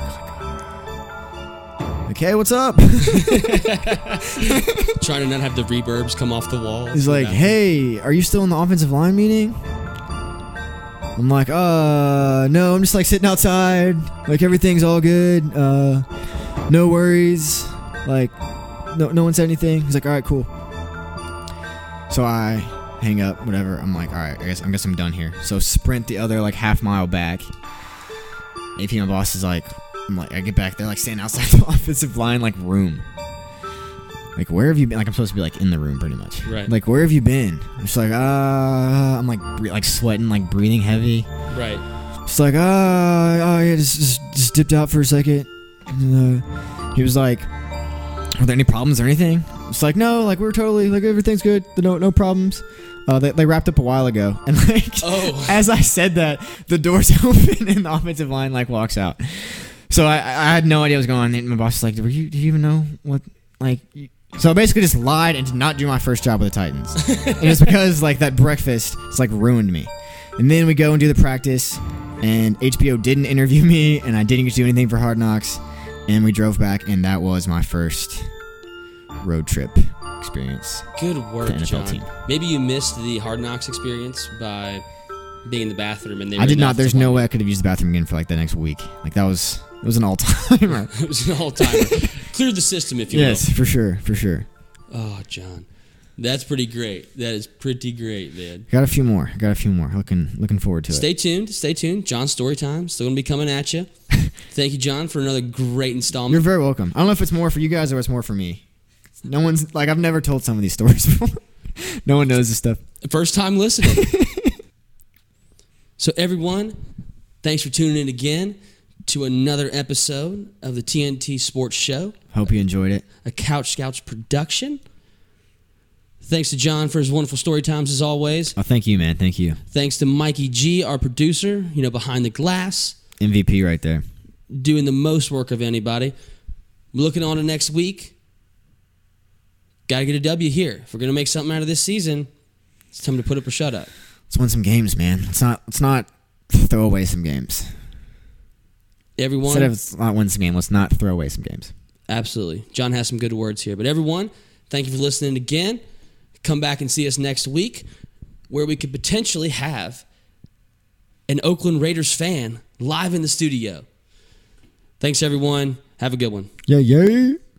okay, what's up? Trying to not have the reverbs come off the wall. He's like, hey, are you still in the offensive line meeting? I'm like, uh, no, I'm just like sitting outside. Like everything's all good. Uh, no worries. Like, no, no one said anything. He's like, all right, cool. So I hang up, whatever. I'm like, all right, I guess I guess I'm done here. So sprint the other like half mile back. A P, my boss is like, I'm like, I get back there, like standing outside the offensive line like room. Like, where have you been? Like, I'm supposed to be like in the room pretty much. Right. Like, where have you been? I'm just like, uh, I'm like, bre- like sweating, like breathing heavy. Right. Just like, uh, oh yeah, just, just, just dipped out for a second. And, uh, he was like, are there any problems or anything? It's like, no, like we're totally, like everything's good. No, no problems. Uh, they, they wrapped up a while ago, and like, oh. as I said that, the doors open and the offensive line like walks out. So I, I had no idea what was going on. And my boss was like, "Were you? Do you even know what? Like?" You? So I basically just lied and did not do my first job with the Titans, and it's because like that breakfast, it's like ruined me. And then we go and do the practice, and H B O didn't interview me, and I didn't get to do anything for Hard Knocks, and we drove back, and that was my first road trip experience. Good work, the N F L John. team. Maybe you missed the Hard Knocks experience by being in the bathroom, and they I did not. There's no way I could have used the bathroom again for like the next week. Like that was it was an all timer. It was an all timer. Cleared the system, if you yes, will. for sure, for sure. Oh, John, that's pretty great. That is pretty great, man. Got a few more. Got a few more. Looking looking forward to Stay it. tuned. Stay tuned. John's story time still gonna be coming at you. Thank you, John, for another great installment. You're very welcome. I don't know if it's more for you guys or it's more for me. No one's like I've never told some of these stories before. No one knows this stuff. First time listening. So everyone, thanks for tuning in again to another episode of the T N T Sports Show. Hope you enjoyed it. A Couch Scouts production. Thanks to John for his wonderful story times as always. Oh, thank you, man. Thank you. Thanks to Mikey G, our producer, you know, behind the glass. M V P right there. Doing the most work of anybody. Looking on to next week. Got to get a W here. If we're going to make something out of this season, it's time to put up or shut up. Let's win some games, man. Let's not let's not throw away some games. Everyone, Instead of let's not win some games, let's not throw away some games. Absolutely. John has some good words here. But everyone, thank you for listening again. Come back and see us next week where we could potentially have an Oakland Raiders fan live in the studio. Thanks, everyone. Have a good one. Yeah, yeah.